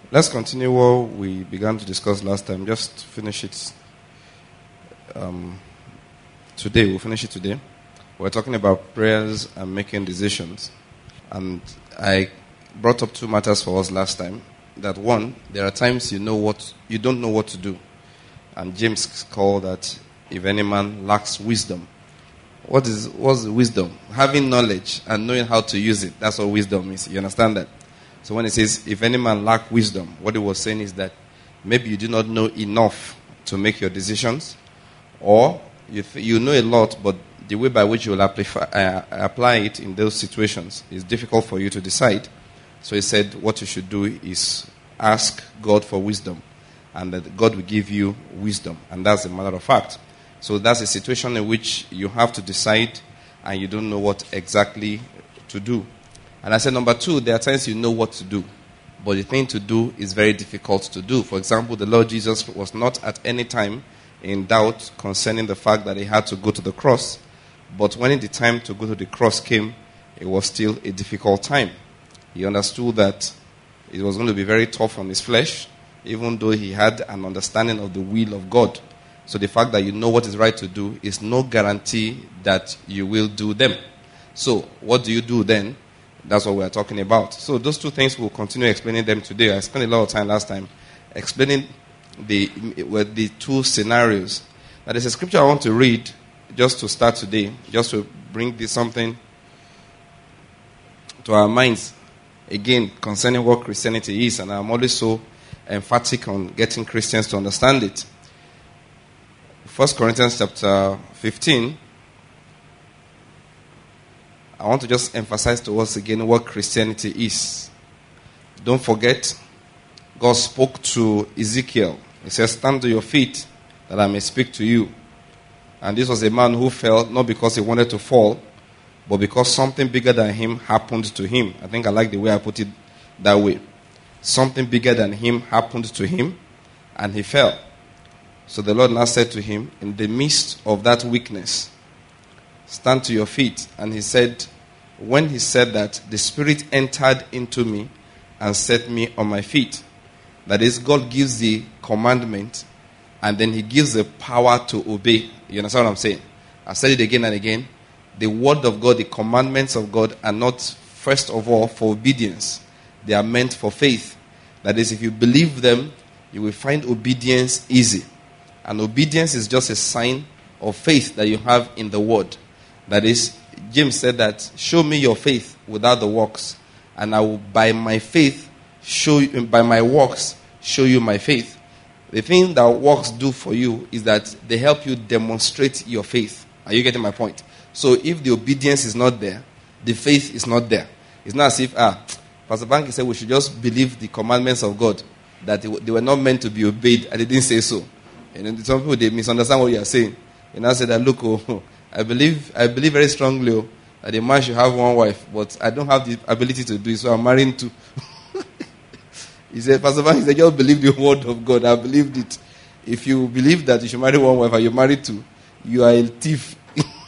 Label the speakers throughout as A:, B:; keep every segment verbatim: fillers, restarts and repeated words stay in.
A: Let's continue what we began to discuss last time. Just finish it um, today. We'll finish it today. We're talking about prayers and making decisions. And I brought up two matters for us last time. That one, there are times you know what you don't know what to do. And James called that if any man lacks wisdom. What is what's the wisdom? Having knowledge and knowing how to use it. That's what wisdom is. You understand that? So when it says, if any man lack wisdom, what it was saying is that maybe you do not know enough to make your decisions, or you, th- you know a lot, but the way by which you will apply, uh, apply it in those situations is difficult for you to decide. So he said what you should do is ask God for wisdom, and that God will give you wisdom. And that's a matter of fact. So that's a situation in which you have to decide, and you don't know what exactly to do. And I said, number two, there are times you know what to do, but the thing to do is very difficult to do. For example, the Lord Jesus was not at any time in doubt concerning the fact that he had to go to the cross. But when the time to go to the cross came, it was still a difficult time. He understood that it was going to be very tough on his flesh, even though he had an understanding of the will of God. So the fact that you know what is right to do is no guarantee that you will do them. So what do you do then? That's what we're talking about. So those two things, we'll continue explaining them today. I spent a lot of time last time explaining the, the two scenarios. Now there's a scripture I want to read just to start today, just to bring this something to our minds, again, concerning what Christianity is. And I'm always so emphatic on getting Christians to understand it. First Corinthians chapter fifteen. I want to just emphasize to us again what Christianity is. Don't forget, God spoke to Ezekiel. He says, stand to your feet that I may speak to you. And this was a man who fell, not because he wanted to fall, but because something bigger than him happened to him. I think I like the way I put it that way. Something bigger than him happened to him, and he fell. So the Lord now said to him, in the midst of that weakness, stand to your feet. And he said, when he said that, the Spirit entered into me and set me on my feet. That is, God gives the commandment, and then he gives the power to obey. You understand what I'm saying? I've said it again and again. The word of God, the commandments of God are not, first of all, for obedience. They are meant for faith. That is, if you believe them, you will find obedience easy. And obedience is just a sign of faith that you have in the word. That is, James said that, show me your faith without the works, and I will by my faith show you, by my works show you my faith. The thing that works do for you is that they help you demonstrate your faith. Are you getting my point? So if the obedience is not there, the faith is not there. It's not as if, ah, Pastor Banky said we should just believe the commandments of God, that they were not meant to be obeyed. I didn't say so. And some people, they misunderstand what you are saying. And I said that, look, oh, I believe I believe very strongly oh, that a man should have one wife, but I don't have the ability to do it, so I'm marrying two. He said, Pastor Van, he said, just believe the word of God. I believed it. If you believe that you should marry one wife and you're married two, you are a thief.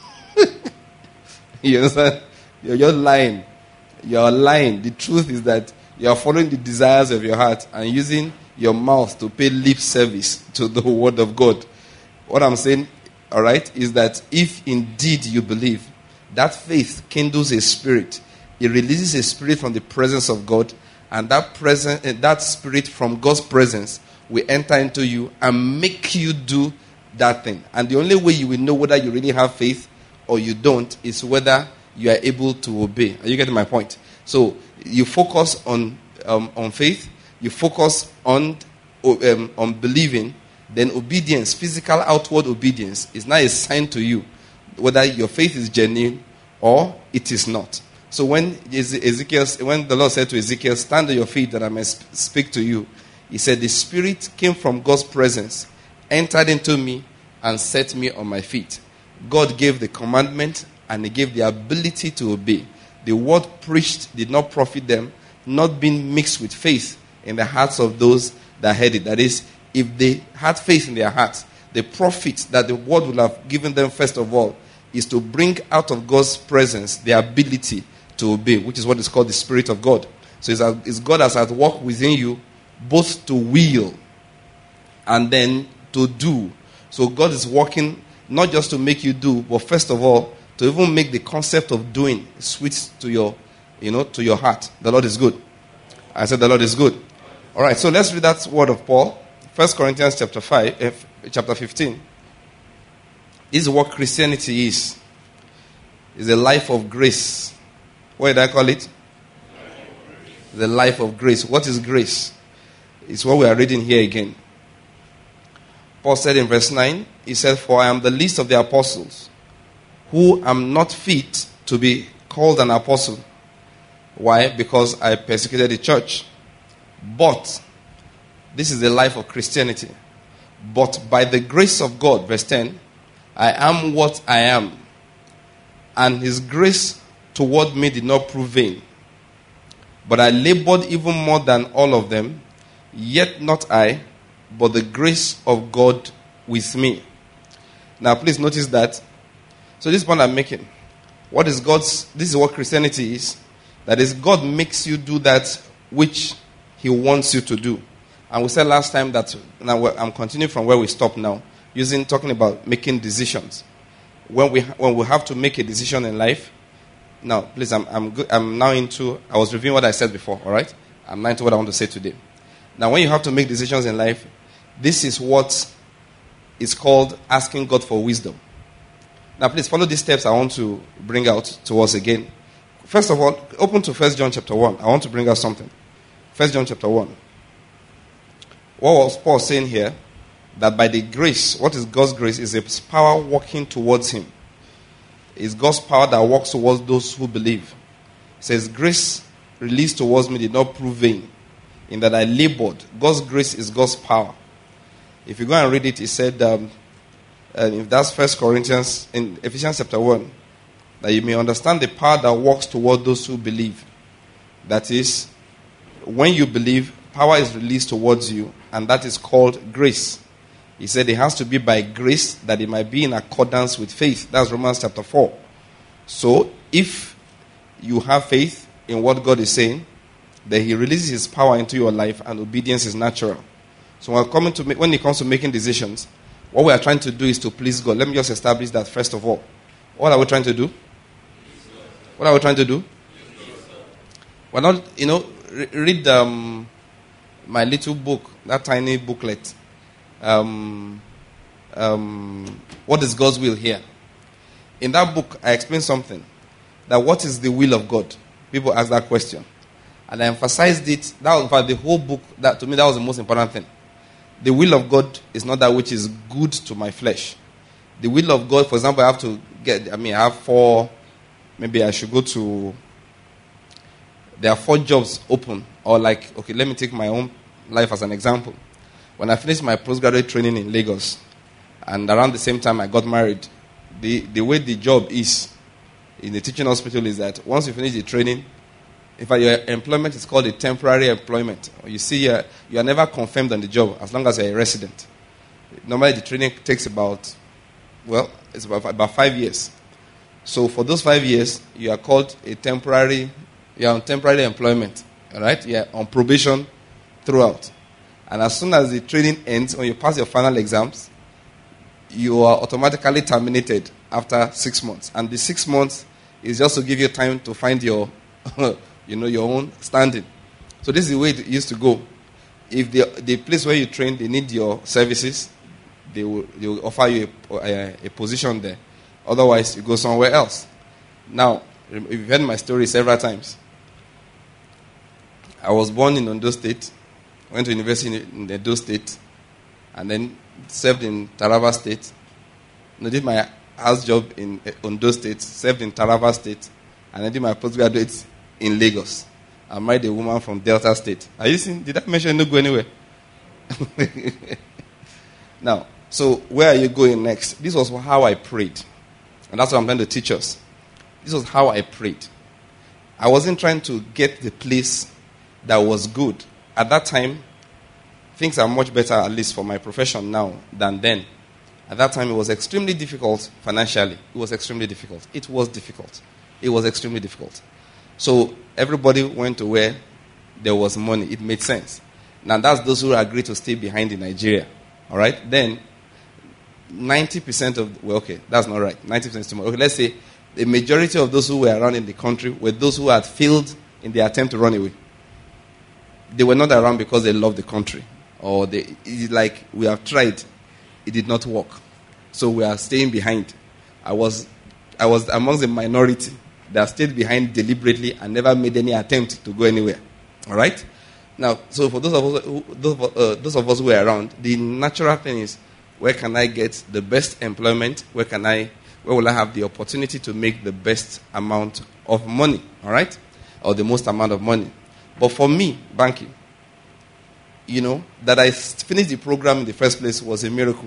A: You understand? You're just lying. You're lying. The truth is that you are following the desires of your heart and using your mouth to pay lip service to the word of God. What I'm saying, all right, is that if indeed you believe, that faith kindles a spirit. It releases a spirit from the presence of God, and that presence, that spirit from God's presence will enter into you and make you do that thing. And the only way you will know whether you really have faith or you don't is whether you are able to obey. Are you getting my point? So you focus on um, on faith, you focus on um, on believing. Then obedience, physical outward obedience, is not a sign to you whether your faith is genuine or it is not. So when Ezekiel, when the Lord said to Ezekiel, stand on your feet that I may speak to you, he said, the Spirit came from God's presence, entered into me, and set me on my feet. God gave the commandment, and he gave the ability to obey. The word preached did not profit them, not being mixed with faith in the hearts of those that heard it. That is, if they had faith in their hearts, the profit that the word would have given them first of all is to bring out of God's presence the ability to obey, which is what is called the Spirit of God. So it's, it's God as at work within you both to will and then to do. So God is working not just to make you do, but first of all, to even make the concept of doing sweet to your, you know, to your heart. The Lord is good. I said the Lord is good. All right, so let's read that word of Paul. First Corinthians chapter five, uh, chapter fifteen. This is what Christianity is. It's a life of grace. What did I call it? The life of grace. What is grace? It's what we are reading here again. Paul said in verse nine, he said, "For I am the least of the apostles, who am not fit to be called an apostle." Why? Because I persecuted the church. But, this is the life of Christianity. But by the grace of God, verse ten, I am what I am. And his grace toward me did not prove vain. But I labored even more than all of them, yet not I, but the grace of God with me. Now please notice that. So this point I'm making. What is God's, this is what Christianity is. That is, God makes you do that which he wants you to do. And we said last time that, now I'm continuing from where we stopped now, using, talking about making decisions. When we when we have to make a decision in life, now please, I'm I'm good, I'm now into, I was reviewing what I said before, all right? I'm now into what I want to say today. Now when you have to make decisions in life, this is what is called asking God for wisdom. Now please follow these steps I want to bring out to us again. First of all, open to First John chapter one. I want to bring out something. First John chapter one. What was Paul saying here? That by the grace, what is God's grace? Is His power working towards him. It's God's power that works towards those who believe. It says, grace released towards me did not prove vain, in that I labored. God's grace is God's power. If you go and read it, it said, um, and if that's First Corinthians, in Ephesians chapter one, that you may understand the power that works toward those who believe. That is, when you believe, power is released towards you, and that is called grace. He said it has to be by grace that it might be in accordance with faith. That's Romans chapter four. So, if you have faith in what God is saying, then He releases His power into your life, and obedience is natural. So, when, coming to make, when it comes to making decisions, what we are trying to do is to please God. Let me just establish that first of all. What are we trying to do? What are we trying to do? We're not, you know, re- read um, my little book, that tiny booklet. Um, um, what is God's will here? In that book, I explained something. That what is the will of God? People ask that question. And I emphasized it. That was, in fact, the whole book, that to me, that was the most important thing. The will of God is not that which is good to my flesh. The will of God, for example, I have to get, I mean, I have four, maybe I should go to, there are four jobs open. Or like, okay, let me take my own life as an example. When I finished my postgraduate training in Lagos, and around the same time I got married, the, the way the job is in the teaching hospital is that once you finish the training, in fact, your employment is called a temporary employment. You see, uh, you are never confirmed on the job as long as you're a resident. Normally, the training takes about, well, it's about, about five years. So for those five years, you are called a temporary, you are on temporary employment. All right? You are on probation throughout. And as soon as the training ends, when you pass your final exams, you are automatically terminated after six months. And the six months is just to give you time to find your, you know, your own standing. So this is the way it used to go. If the the place where you train, they need your services, they will, they will offer you a, a, a position there. Otherwise, you go somewhere else. Now, you've heard my story several times. I was born in Ondo State. Went to university in Edo State, and then served in Taraba State. I did my house job in Ondo State, served in Taraba State, and I did my postgraduate in Lagos. I married a woman from Delta State. Are you seeing? Did that mention no go anywhere? Now, so where are you going next? This was how I prayed, and that's what I'm trying to teach us. This was how I prayed. I wasn't trying to get the place that was good. At that time, things are much better, at least for my profession now, than then. At that time, it was extremely difficult financially. It was extremely difficult. It was difficult. It was extremely difficult. So everybody went to where there was money. It made sense. Now, that's those who agree to stay behind in Nigeria. All right? Then, ninety percent of, well, okay, that's not right. ninety percent is too much. Okay, let's say the majority of those who were around in the country were those who had failed in their attempt to run away. They were not around because they loved the country. Or they, it's like, we have tried, it did not work. So we are staying behind. I was, I was amongst the minority that stayed behind deliberately and never made any attempt to go anywhere. All right? Now, so for those of us who, those, uh, those of us who are around, the natural thing is, where can I get the best employment? Where can I, where will I have the opportunity to make the best amount of money? All right? Or the most amount of money. But for me, banking, you know, that I finished the program in the first place was a miracle.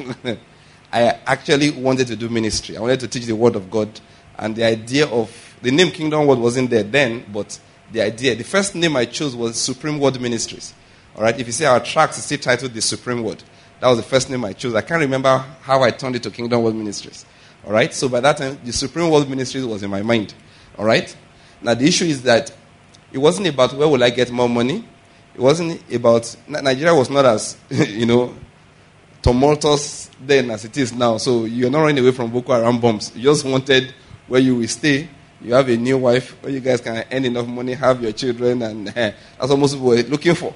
A: I actually wanted to do ministry. I wanted to teach the word of God. And the idea of, the name Kingdom Word wasn't there then, but the idea, the first name I chose was Supreme Word Ministries. All right? If you see our tracks, it's still titled The Supreme Word. That was the first name I chose. I can't remember how I turned it to Kingdom Word Ministries. All right? So by that time, the Supreme Word Ministries was in my mind. All right? Now, the issue is that it wasn't about where will I get more money. It wasn't about, Nigeria was not as, you know, tumultuous then as it is now. So you're not running away from Boko Haram bombs. You just wanted where you will stay. You have a new wife where you guys can earn enough money, have your children, and uh, that's what most people were looking for.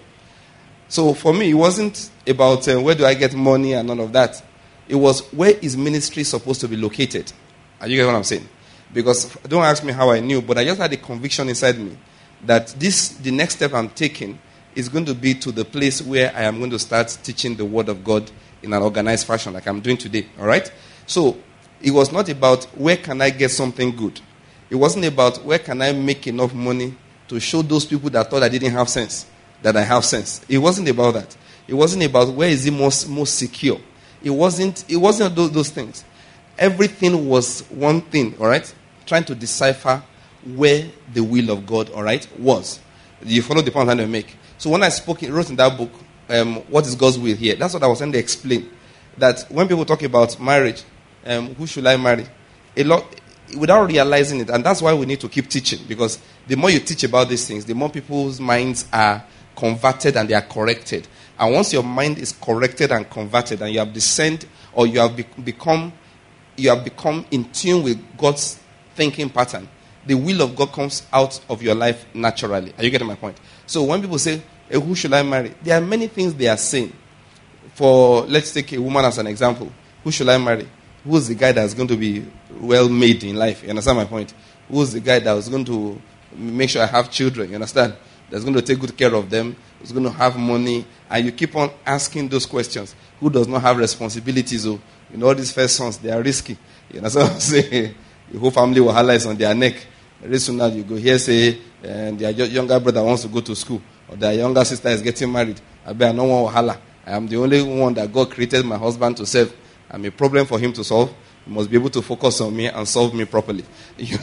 A: So for me, it wasn't about uh, where do I get money and none of that. It was where is ministry supposed to be located. Are you getting what I'm saying? Because don't ask me how I knew, but I just had a conviction inside me that this, the next step I'm taking, is going to be to the place where I am going to start teaching the word of God in an organized fashion like I'm doing today. All right? So it was not about where can I get something good. It wasn't about where can I make enough money to show those people that thought I didn't have sense that I have sense. It wasn't about that. It wasn't about where is it most, most secure. It wasn't, it wasn't those, those things. Everything was one thing, all right? Trying to decipher where the will of God, all right, was. You follow the point I'm trying to make. So when I spoke, wrote in that book, um, what is God's will here? That's what I was trying to explain. That when people talk about marriage, um, who should I marry? A lot, without realizing it, and that's why we need to keep teaching. Because the more you teach about these things, the more people's minds are converted and they are corrected. And once your mind is corrected and converted, and you have discerned or you have be- become, you have become in tune with God's thinking pattern, the will of God comes out of your life naturally. Are you getting my point? So when people say, hey, who should I marry? There are many things they are saying. For, let's take a woman as an example. Who should I marry? Who's the guy that's going to be well made in life? You understand my point? Who's the guy that's going to make sure I have children? You understand? That's going to take good care of them. Who's going to have money? And you keep on asking those questions. Who does not have responsibilities? Oh, you know, all these first sons, they are risky. You understand what I'm saying? The whole family wahala is on their neck. Very soon now you go here say, and their younger brother wants to go to school, or their younger sister is getting married. I bet I no want wahala. I am the only one that God created my husband to serve. I'm a problem for him to solve. He must be able to focus on me and solve me properly. it's,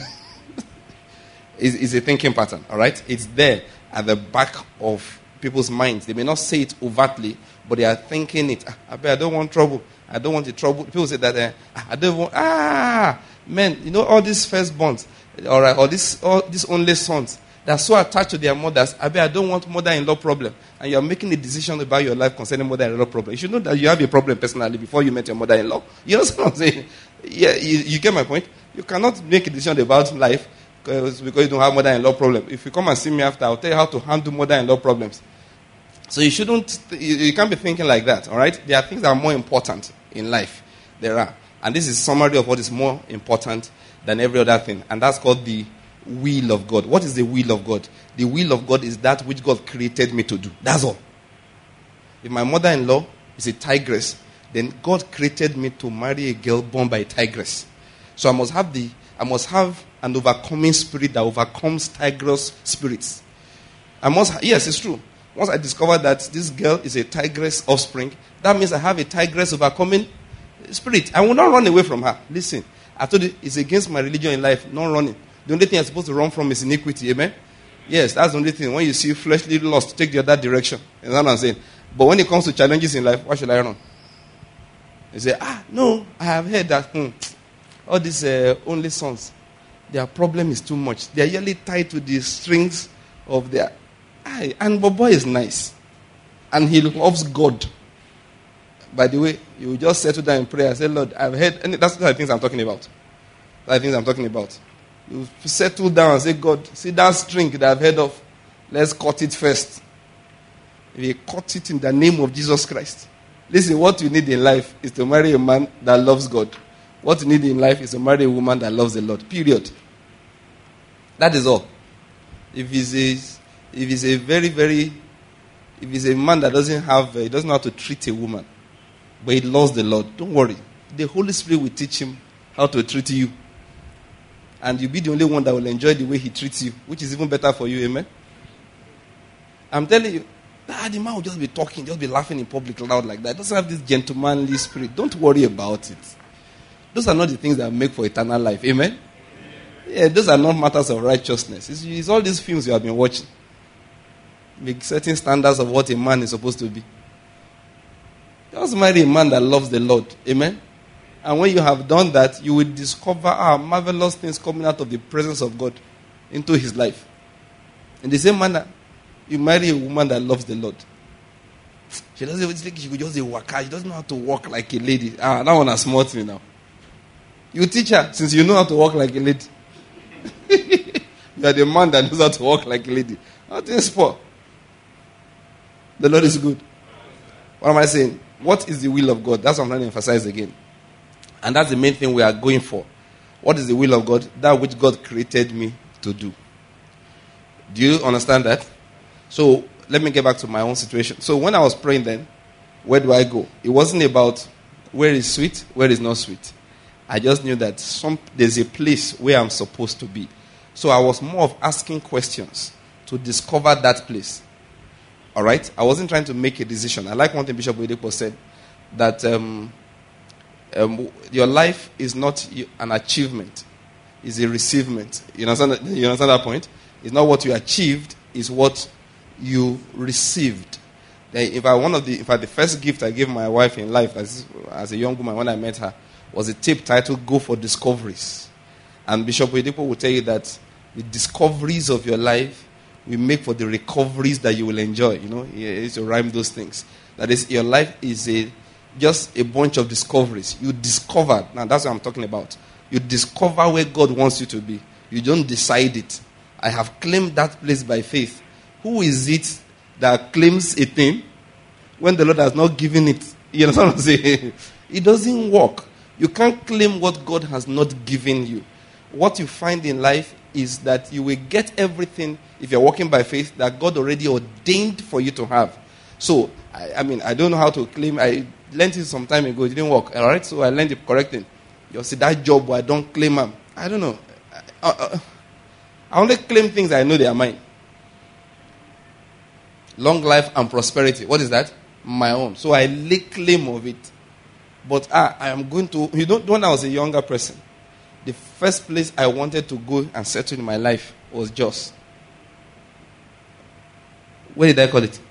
A: it's a thinking pattern, all right? It's there at the back of people's minds. They may not say it overtly, but they are thinking it. I bet I don't want trouble. I don't want the trouble. People say that uh, I don't want. Ah, man, you know all these firstborns, all right, or this, all these only sons. They're so attached to their mothers. I bet I don't want mother-in-law problem. And you're making a decision about your life concerning mother-in-law problem. You should know that you have a problem personally before you met your mother-in-law. You know what I'm saying? Yeah, you, you get my point? You cannot make a decision about life because, because you don't have mother-in-law problem. If you come and see me after, I'll tell you how to handle mother-in-law problems. So you shouldn't, you, you can't be thinking like that, all right? There are things that are more important in life. There are. And this is a summary of what is more important than every other thing. And that's called the will of God. What is the will of God? The will of God is that which God created me to do. That's all. If my mother-in-law is a tigress, then God created me to marry a girl born by a tigress. So I must have the, I must have an overcoming spirit that overcomes tigress spirits. I must, yes, it's true. Once I discover that this girl is a tigress offspring, that means I have a tigress overcoming spirit. I will not run away from her. Listen, I told you it's against my religion in life, not running. The only thing I'm supposed to run from is iniquity, amen? Yes, that's the only thing. When you see fleshly lust, take the other direction. You know what I'm saying? But when it comes to challenges in life, why should I run? You say, ah, no, I have heard that hmm, all these uh, only sons, their problem is too much. They are usually tied to the strings of their eye. And but boy is nice. and he loves God. By the way, you will just settle down in prayer and say, Lord, I've heard, and that's the things I'm talking about. That's the things I'm talking about. You settle down and say, God, see that string that I've heard of, let's cut it first. If you cut it in the name of Jesus Christ. Listen, what you need in life is to marry a man that loves God. What you need in life is to marry a woman that loves the Lord. Period. That is all. If he's a, if he's a very, very, if he's a man that doesn't have, uh, he doesn't know how to treat a woman, but he loves the Lord, don't worry. The Holy Spirit will teach him how to treat you. And you'll be the only one that will enjoy the way he treats you, which is even better for you, amen? I'm telling you, ah, the man will just be talking, just be laughing in public loud like that. Doesn't have this gentlemanly spirit. Don't worry about it. Those are not the things that make for eternal life, amen? Yeah, those are not matters of righteousness. It's, it's all these films you have been watching. Make certain standards of what a man is supposed to be. Just marry a man that loves the Lord, amen? And when you have done that, you will discover ah, marvelous things coming out of the presence of God into his life. In the same manner, you marry a woman that loves the Lord. She doesn't even think she could just walk. She doesn't know how to walk like a lady. Ah, that one has smart me now. You teach her since you know how to walk like a lady. You are the man that knows how to walk like a lady. Nothing spoil. The Lord is good. What am I saying? What is the will of God? That's what I'm trying to emphasize again. And that's the main thing we are going for. What is the will of God? That which God created me to do. Do you understand that? So, let me get back to my own situation. So, when I was praying then, where do I go? It wasn't about where is sweet, where is not sweet. I just knew that some there's a place where I'm supposed to be. So, I was more of asking questions to discover that place. All right? I wasn't trying to make a decision. I like one thing Bishop Oyedepo said, that um, um, your life is not an achievement. It's a receivement. You understand, that, you understand that point? It's not what you achieved, it's what you received. In fact, one of the, in fact, the first gift I gave my wife in life as, as a young woman when I met her was a tape titled Go for Discoveries. And Bishop Oyedepo will tell you that the discoveries of your life will make for the recoveries that you will enjoy. You know, he used to rhyme those things. That is, your life is a just a bunch of discoveries. You discover, now that's what I'm talking about. You discover where God wants you to be. You don't decide it. I have claimed that place by faith. Who is it that claims a thing when the Lord has not given it? You understand what I'm saying? It doesn't work. You can't claim what God has not given you. What you find in life is that you will get everything, if you're walking by faith, that God already ordained for you to have. So, I, I mean, I don't know how to claim. I learned it some time ago. It didn't work. All right? So I learned the correct thing. You see, that job where I don't claim them. I don't know. I, I, I only claim things I know they are mine. Long life and prosperity. What is that? My own. So I lay claim of it. But I, I am going to, you know, when I was a younger person, the first place I wanted to go and settle in my life was Jos. What did I call it?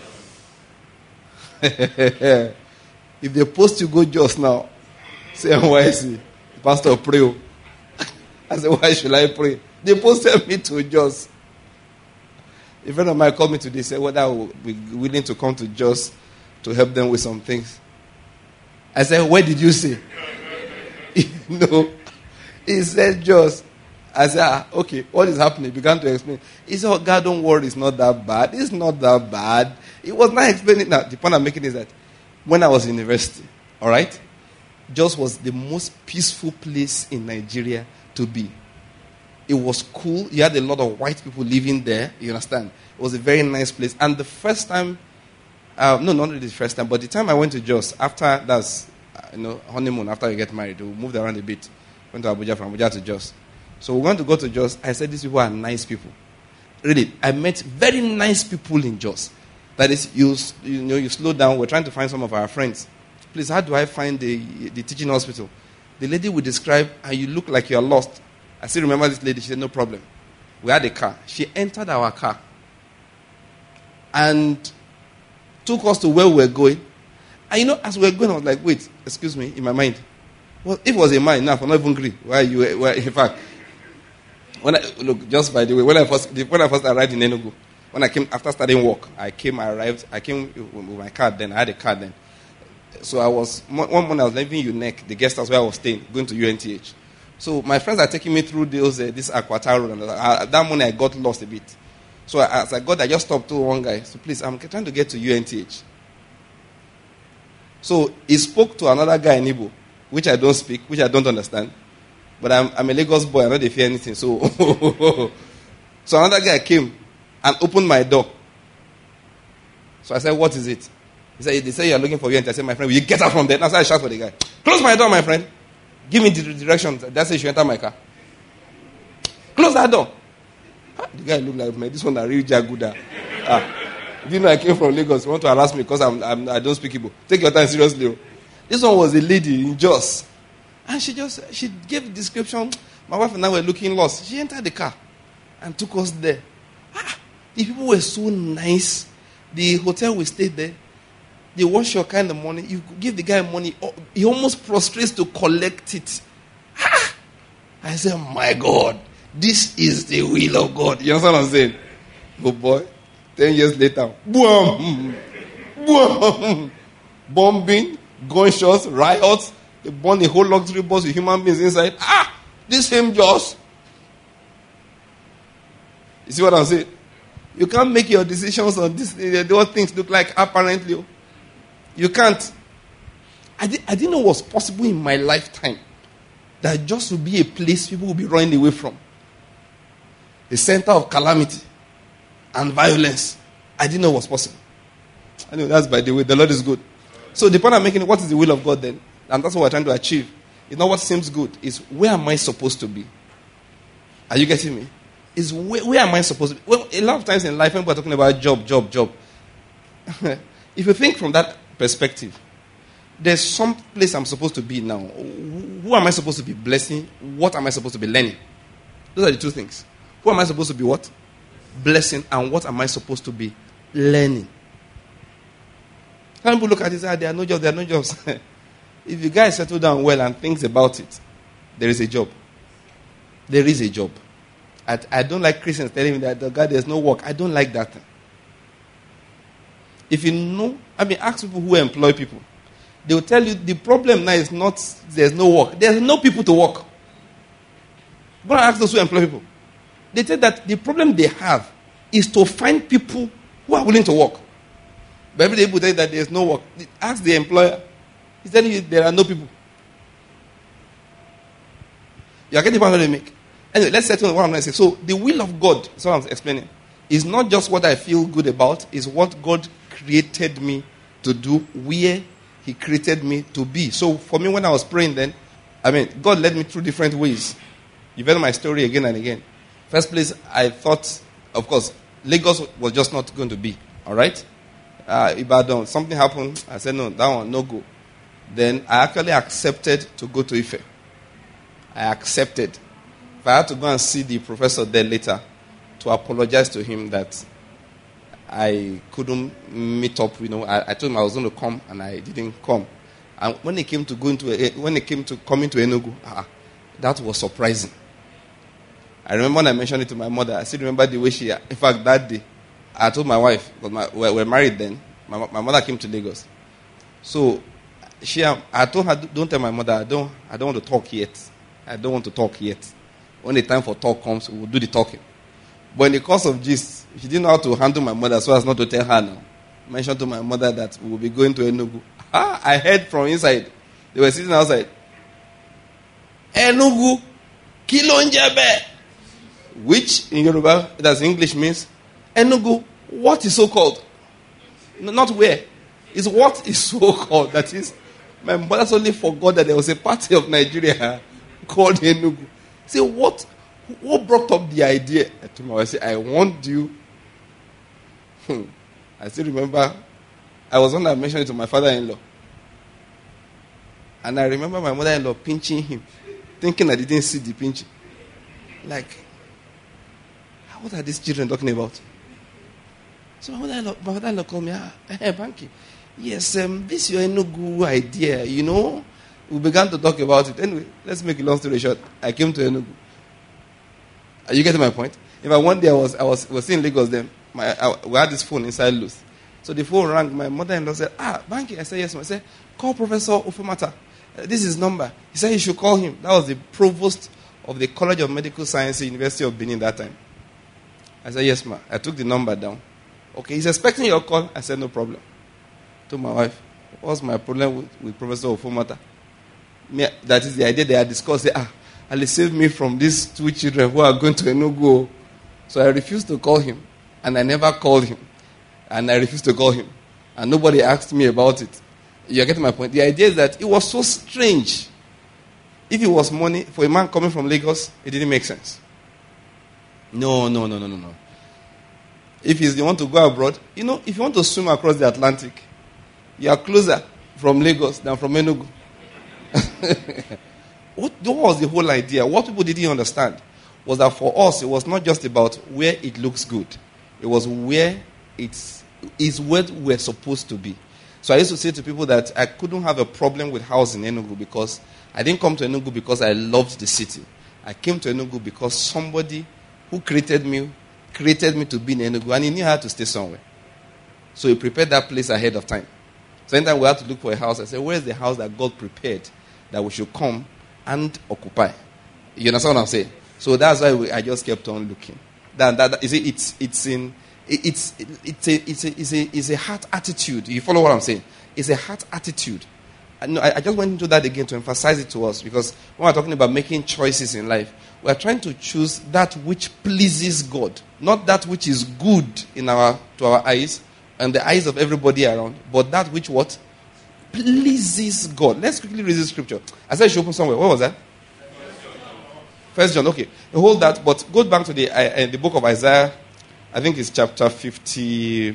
A: If they post you go Jos now, say N Y C, Pastor pray. I said, why should I pray? They posted me to Jos. A friend of mine called me today, said whether I would be willing to come to Jos to help them with some things. I said, where did you say? No. He said Jos. I said, ah, okay, what is happening? He began to explain. He said, oh, God, don't worry, it's not that bad. It's not that bad. He was not explaining. Now, the point I'm making is that when I was in university, all right, Jos was the most peaceful place in Nigeria to be. It was cool. You had a lot of white people living there. You understand? It was a very nice place. And the first time, uh, no, not really the first time, but the time I went to Jos, after that's, uh, you know, honeymoon, after you get married, we moved around a bit. Went to Abuja, from Abuja to Jos. So we went to go to Jos. I said, these people are nice people. Really, I met very nice people in Jos. That is, you, you know, you slow down. We're trying to find some of our friends. Please, how do I find the, the teaching hospital? The lady would describe, and you look like you're lost. I still remember this lady. She said, no problem. We had a car. She entered our car and took us to where we were going. And you know, as we were going, I was like, wait, excuse me, in my mind. Well, if it was a man, now, I'm not even agree. Why you were, in fact, when I, look, just by the way, when I first, when I first arrived in Enugu, When I came, after starting work, I came, I arrived, I came with my card then. I had a card then. So I was, one morning I was leaving U N E C, the guest house where I was staying, going to U N T H. So my friends are taking me through those, uh, this Aquata road. And uh, that morning I got lost a bit. So I, as I got, I just stopped to one guy. So please, I'm trying to get to U N T H. So he spoke to another guy in Igbo, which I don't speak, which I don't understand. But I'm, I'm a Lagos boy, I don't fear anything. So, so another guy came and opened my door. So I said, what is it? He said, they say you're looking for U N T H. I said, my friend, will you get out from there? That's why I shout for the guy. Close my door, my friend. Give me the directions. That's it, you enter my car. Close that door. Ah, the guy looked like, man, this one is real Jaguda. Ah. Do you know I came from Lagos? You want to harass me because I'm, I'm, I don't speak Igbo. Take your time seriously. This one was a lady in Jos. And she just, she gave a description. My wife and I were looking lost. She entered the car and took us there. Ah, the people were so nice. The hotel we stayed there, they wash your car in the morning. You give the guy money. He almost prostrates to collect it. Ah! I said, my God, this is the will of God. You understand what I'm saying? Good boy. Ten years later, boom, boom, bombing, gunshots, riots. They burn a whole luxury bus with human beings inside. Ah, this same Jos. You see what I'm saying? You can't make your decisions on this. What things look like apparently. You can't. I, di- I didn't know what was possible in my lifetime that Jos would be a place people will be running away from. A center of calamity and violence. I didn't know was possible. I know that's by the way. The Lord is good. So the point I'm making, what is the will of God then? And that's what we're trying to achieve. It's not what seems good. It's where am I supposed to be? Are you getting me? It's where, where am I supposed to be? Well, a lot of times in life when we're talking about job, job, job. If you think from that perspective, there's some place I'm supposed to be now. Who am I supposed to be blessing? What am I supposed to be learning? Those are the two things. Who am I supposed to be what? Blessing. And what am I supposed to be learning? Some people look at it and say, there are no jobs, there are no jobs. If you guys settle down well and thinks about it, there is a job. There is a job. I, I don't like Christians telling me that, God, there's no work. I don't like that. If you know, I mean, ask people who employ people. They will tell you the problem now is not there's no work. There's no people to work. Go and ask those who employ people. They tell that the problem they have is to find people who are willing to work. But every day people tell you that there's no work. Ask the employer. He's telling you there are no people. You are getting the point they make. Anyway, let's settle on what I'm going to say. So the will of God, that's what I'm explaining, is not just what I feel good about, it's what God created me to do, where He created me to be. So for me, when I was praying then, I mean, God led me through different ways. You've heard my story again and again. First place, I thought, of course, Lagos was just not going to be. All right? Uh, Ibadan, something happened. I said, no, that one, no go. Then I actually accepted to go to Ife. I accepted. If I had to go and see the professor there later to apologize to him that I couldn't meet up, you know, I, I told him I was going to come and I didn't come. And when it came to going to, when it came to coming to Enugu, ah, that was surprising. I remember when I mentioned it to my mother, I still remember the way she, in fact, that day, I told my wife, because my, we were married then, my, my mother came to Lagos. So, she, I told her, don't tell my mother, I don't, I don't want to talk yet. I don't want to talk yet. When the time for talk comes, we will do the talking. But in the course of this, she didn't know how to handle my mother, so as not to tell her now. I mentioned to my mother that we will be going to Enugu. Ah, I heard from inside. They were sitting outside. Enugu, Kilonjebe. Which in Yoruba, that's English, means Enugu, what is so called? No, not where. It's what is so called. That is, my mother suddenly forgot that there was a party of Nigeria called Enugu. Say, what what brought up the idea? I told my wife, I said, I want you. I still remember, I was one that mentioned it to my father-in-law. And I remember my mother-in-law pinching him, thinking I didn't see the pinching. Like, what are these children talking about? So my mother-in-law, my mother-in-law called me, ah, hey, Banky, yes, um, this is your Enugu idea, you know. We began to talk about it. Anyway, let's make a long story short. I came to Enugu. Are you getting my point? In fact, one day I was I was, was in Lagos then. my, I, we had this phone inside Luz. So the phone rang. My mother-in-law said, ah, Banky. I said, yes, ma'am. I said, call Professor Ofumata. Uh, this is his number. He said, you should call him. That was the provost of the College of Medical Sciences, University of Benin that time. I said, yes, ma'am. I took the number down. Okay, he's expecting your call. I said, no problem. To my wife, what's my problem with, with Professor Ofumata? Me, that is the idea they had discussed. Say, ah, Ali saved me from these two children who are going to Enugu. So I refused to call him. And I never called him. And I refused to call him. And nobody asked me about it. You're getting my point. The idea is that it was so strange. If it was money for a man coming from Lagos, it didn't make sense. No, no, no, no, no, no. If you want to go abroad, you know, if you want to swim across the Atlantic, you are closer from Lagos than from Enugu. what, what was the whole idea? What people didn't understand was that for us, it was not just about where it looks good. It was where it's is where we're supposed to be. So I used to say to people that I couldn't have a problem with house in Enugu because I didn't come to Enugu because I loved the city. I came to Enugu because somebody who created me created me to be in Enugu, and he knew how to stay somewhere. So he prepared that place ahead of time. So anytime we had to look for a house, I said, where's the house that God prepared that we should come and occupy? You understand what I'm saying? So that's why we, I just kept on looking. That, that, that, you see, it's, it's in... It's it's a it's a it's a it's a heart attitude. You follow what I'm saying? It's a heart attitude. I, no, I, I just went into that again to emphasize it to us because when we're talking about making choices in life, we're trying to choose that which pleases God, not that which is good in our to our eyes and the eyes of everybody around, but that which what pleases God. Let's quickly read this scripture. I said, you should open somewhere. What was that? First John. Okay, hold that. But go back to the uh, the book of Isaiah. I think it's chapter fifty.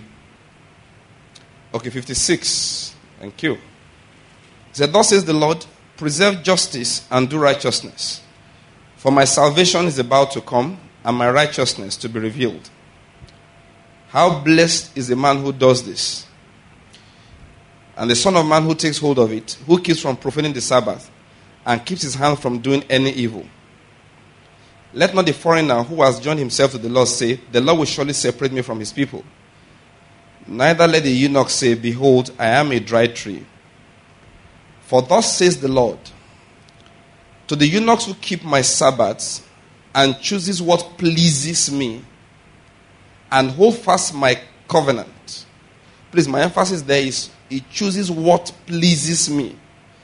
A: Okay, fifty-six. Thank you. It said, thus says the Lord, preserve justice and do righteousness. For my salvation is about to come, and my righteousness to be revealed. How blessed is the man who does this, and the son of man who takes hold of it, who keeps from profaning the Sabbath, and keeps his hand from doing any evil. Let not the foreigner who has joined himself to the Lord say, the Lord will surely separate me from his people. Neither let the eunuch say, behold, I am a dry tree. For thus says the Lord, to the eunuchs who keep my Sabbaths and chooses what pleases me and hold fast my covenant. Please, my emphasis there is, he chooses what pleases me.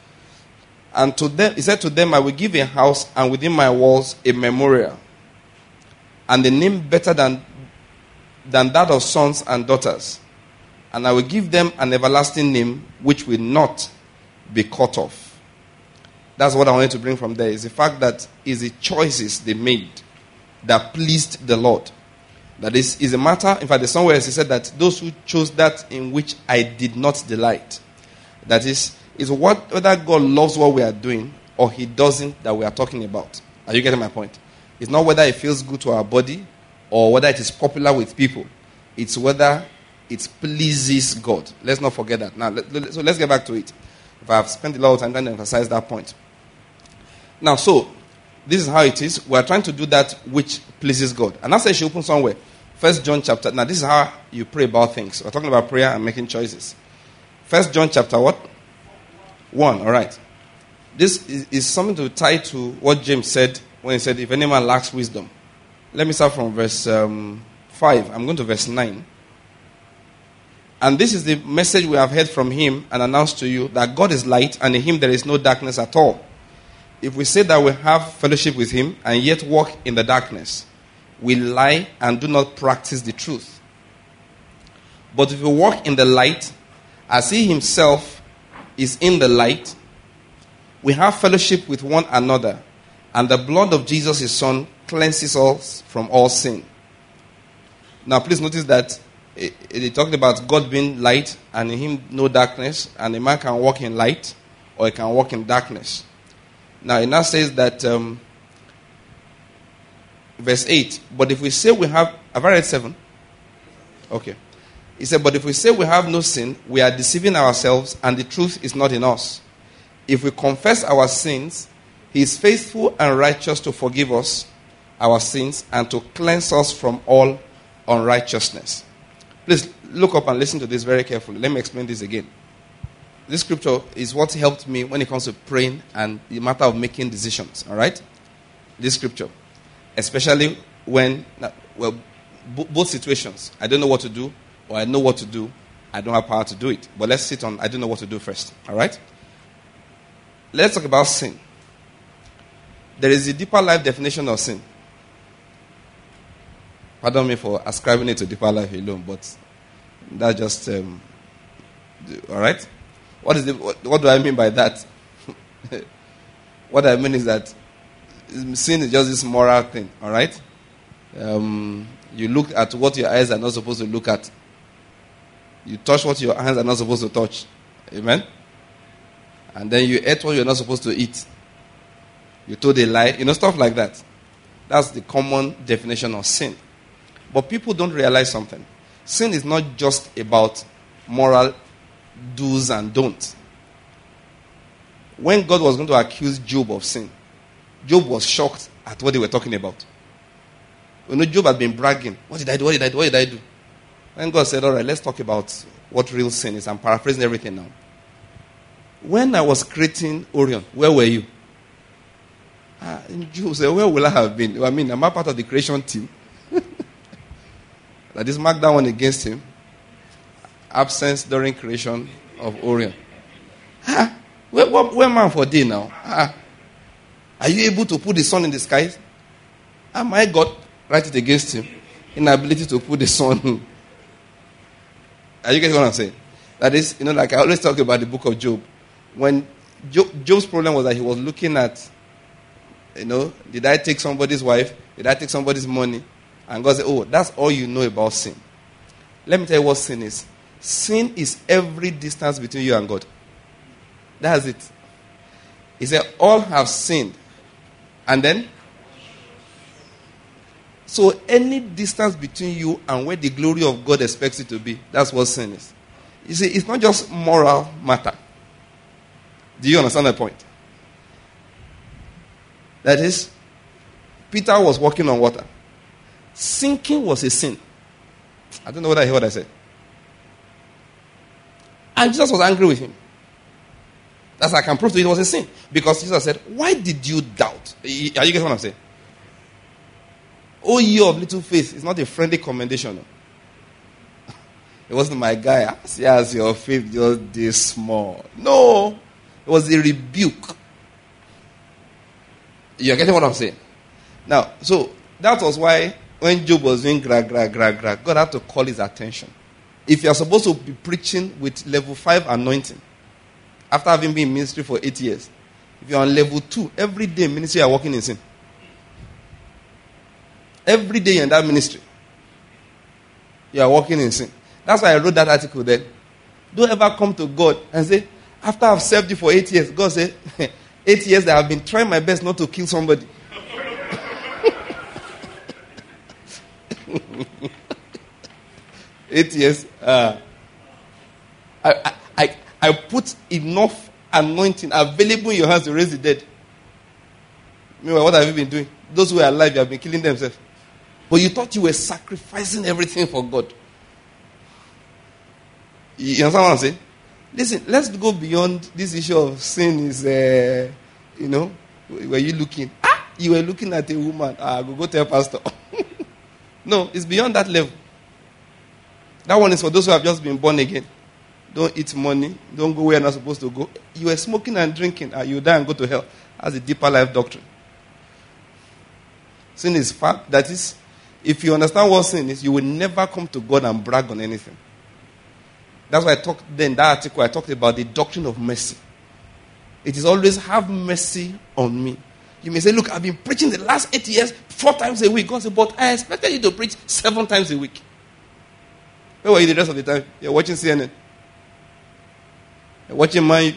A: And to them, he said to them, I will give a house and within my walls a memorial, and a name better than, than that of sons and daughters. And I will give them an everlasting name which will not be cut off. That's what I wanted to bring from there, is the fact that it's the choices they made that pleased the Lord. That is, is a matter, in fact, there's somewhere else he said that those who chose that in which I did not delight. That is, is what, whether God loves what we are doing or he doesn't, that we are talking about. Are you getting my point? It's not whether it feels good to our body or whether it is popular with people. It's whether it pleases God. Let's not forget that. Now, let, let, so let's get back to it. If I have spent a lot of time trying to emphasize that point. Now, so, this is how it is. We are trying to do that which pleases God. And that's why you should open somewhere. First John chapter. Now, this is how you pray about things. We're talking about prayer and making choices. First John chapter what? One, all right. This is, is something to tie to what James said when he said, if any man lacks wisdom. Let me start from verse um, five. I'm going to verse nine. And this is the message we have heard from him and announced to you, that God is light and in him there is no darkness at all. If we say that we have fellowship with him and yet walk in the darkness, we lie and do not practice the truth. But if we walk in the light, as he himself is in the light, we have fellowship with one another, and the blood of Jesus, his son, cleanses us from all sin. Now, please notice that it, it talked about God being light, and in him no darkness, and a man can walk in light, or he can walk in darkness. Now, it now says that, um, verse eight, but if we say we have, have I read seven? Okay. He said, but if we say we have no sin, we are deceiving ourselves and the truth is not in us. If we confess our sins, he is faithful and righteous to forgive us our sins and to cleanse us from all unrighteousness. Please look up and listen to this very carefully. Let me explain this again. This scripture is what helped me when it comes to praying and the matter of making decisions. All right? This scripture. Especially when, well, b- both situations. I don't know what to do, or I know what to do. I don't have power to do it. But let's sit on I don't know what to do first. All right? Let's talk about sin. There is a deeper life definition of sin. Pardon me for ascribing it to deeper life alone, but that's just, um, all right? What is the, what, what do I mean by that? What I mean is that sin is just this moral thing, all right? Um, you look at what your eyes are not supposed to look at. You touch what your hands are not supposed to touch. Amen? And then you ate what you're not supposed to eat. You told a lie. You know, stuff like that. That's the common definition of sin. But people don't realize something. Sin is not just about moral do's and don'ts. When God was going to accuse Job of sin, Job was shocked at what they were talking about. You know, Job had been bragging. What did I do? What did I do? What did I do? Then God said, all right, let's talk about what real sin is. I'm paraphrasing everything now. When I was creating Orion, where were you? Ah, and Job said, where will I have been? I mean, am I part of the creation team? That is marked that one against him. Absence during creation of Orion. Ah, where, where, where man for day now? Ah, are you able to put the sun in the skies? Ah, my God, write it against him. Inability to put the sun. Are you getting what I'm saying? That is, you know, like I always talk about the book of Job. When Job, Job's problem was that he was looking at, you know, did I take somebody's wife? Did I take somebody's money? And God said, oh, that's all you know about sin. Let me tell you what sin is. Sin is every distance between you and God. That's it. He said, all have sinned. And then? So any distance between you and where the glory of God expects it to be, that's what sin is. You see, it's not just moral matter. Do you understand the point? That is, Peter was walking on water. Sinking was a sin. I don't know what I heard what I said. And Jesus was angry with him. That's I can prove to you it was a sin. Because Jesus said, why did you doubt? Are you getting what I'm saying? Oh, ye of little faith. It's not a friendly commendation. No. It wasn't my guy. See as your faith just this small. No. It was a rebuke. You're getting what I'm saying? Now, so that was why when Job was doing gra, gra, gra, gra, God had to call his attention. If you're supposed to be preaching with level five anointing, after having been in ministry for eight years, if you're on level two, every day in ministry you're walking in sin. Every day in that ministry, you are walking in sin. That's why I wrote that article then. Don't ever come to God and say, after I've served you for eight years, God said, eight years that I've been trying my best not to kill somebody. Eight years. Uh, I, I, I put enough anointing available in your hands to raise the dead. Meanwhile, what have you been doing? Those who are alive, you have been killing themselves. But you thought you were sacrificing everything for God. You understand what I'm saying? Listen, let's go beyond this issue of sin is, uh, you know, were you looking? Ah, you were looking at a woman. Ah, go, go tell pastor. No, it's beyond that level. That one is for those who have just been born again. Don't eat money. Don't go where you're not supposed to go. You were smoking and drinking. Ah, you die and go to hell. That's the deeper life doctrine. Sin is fact. That is, if you understand what sin is, you will never come to God and brag on anything. That's why I talked then, that article, I talked about the doctrine of mercy. It is always, have mercy on me. You may say, look, I've been preaching the last eight years, four times a week. God said, but I expected you to preach seven times a week. Where were you the rest of the time? You're watching C N N. You're watching my...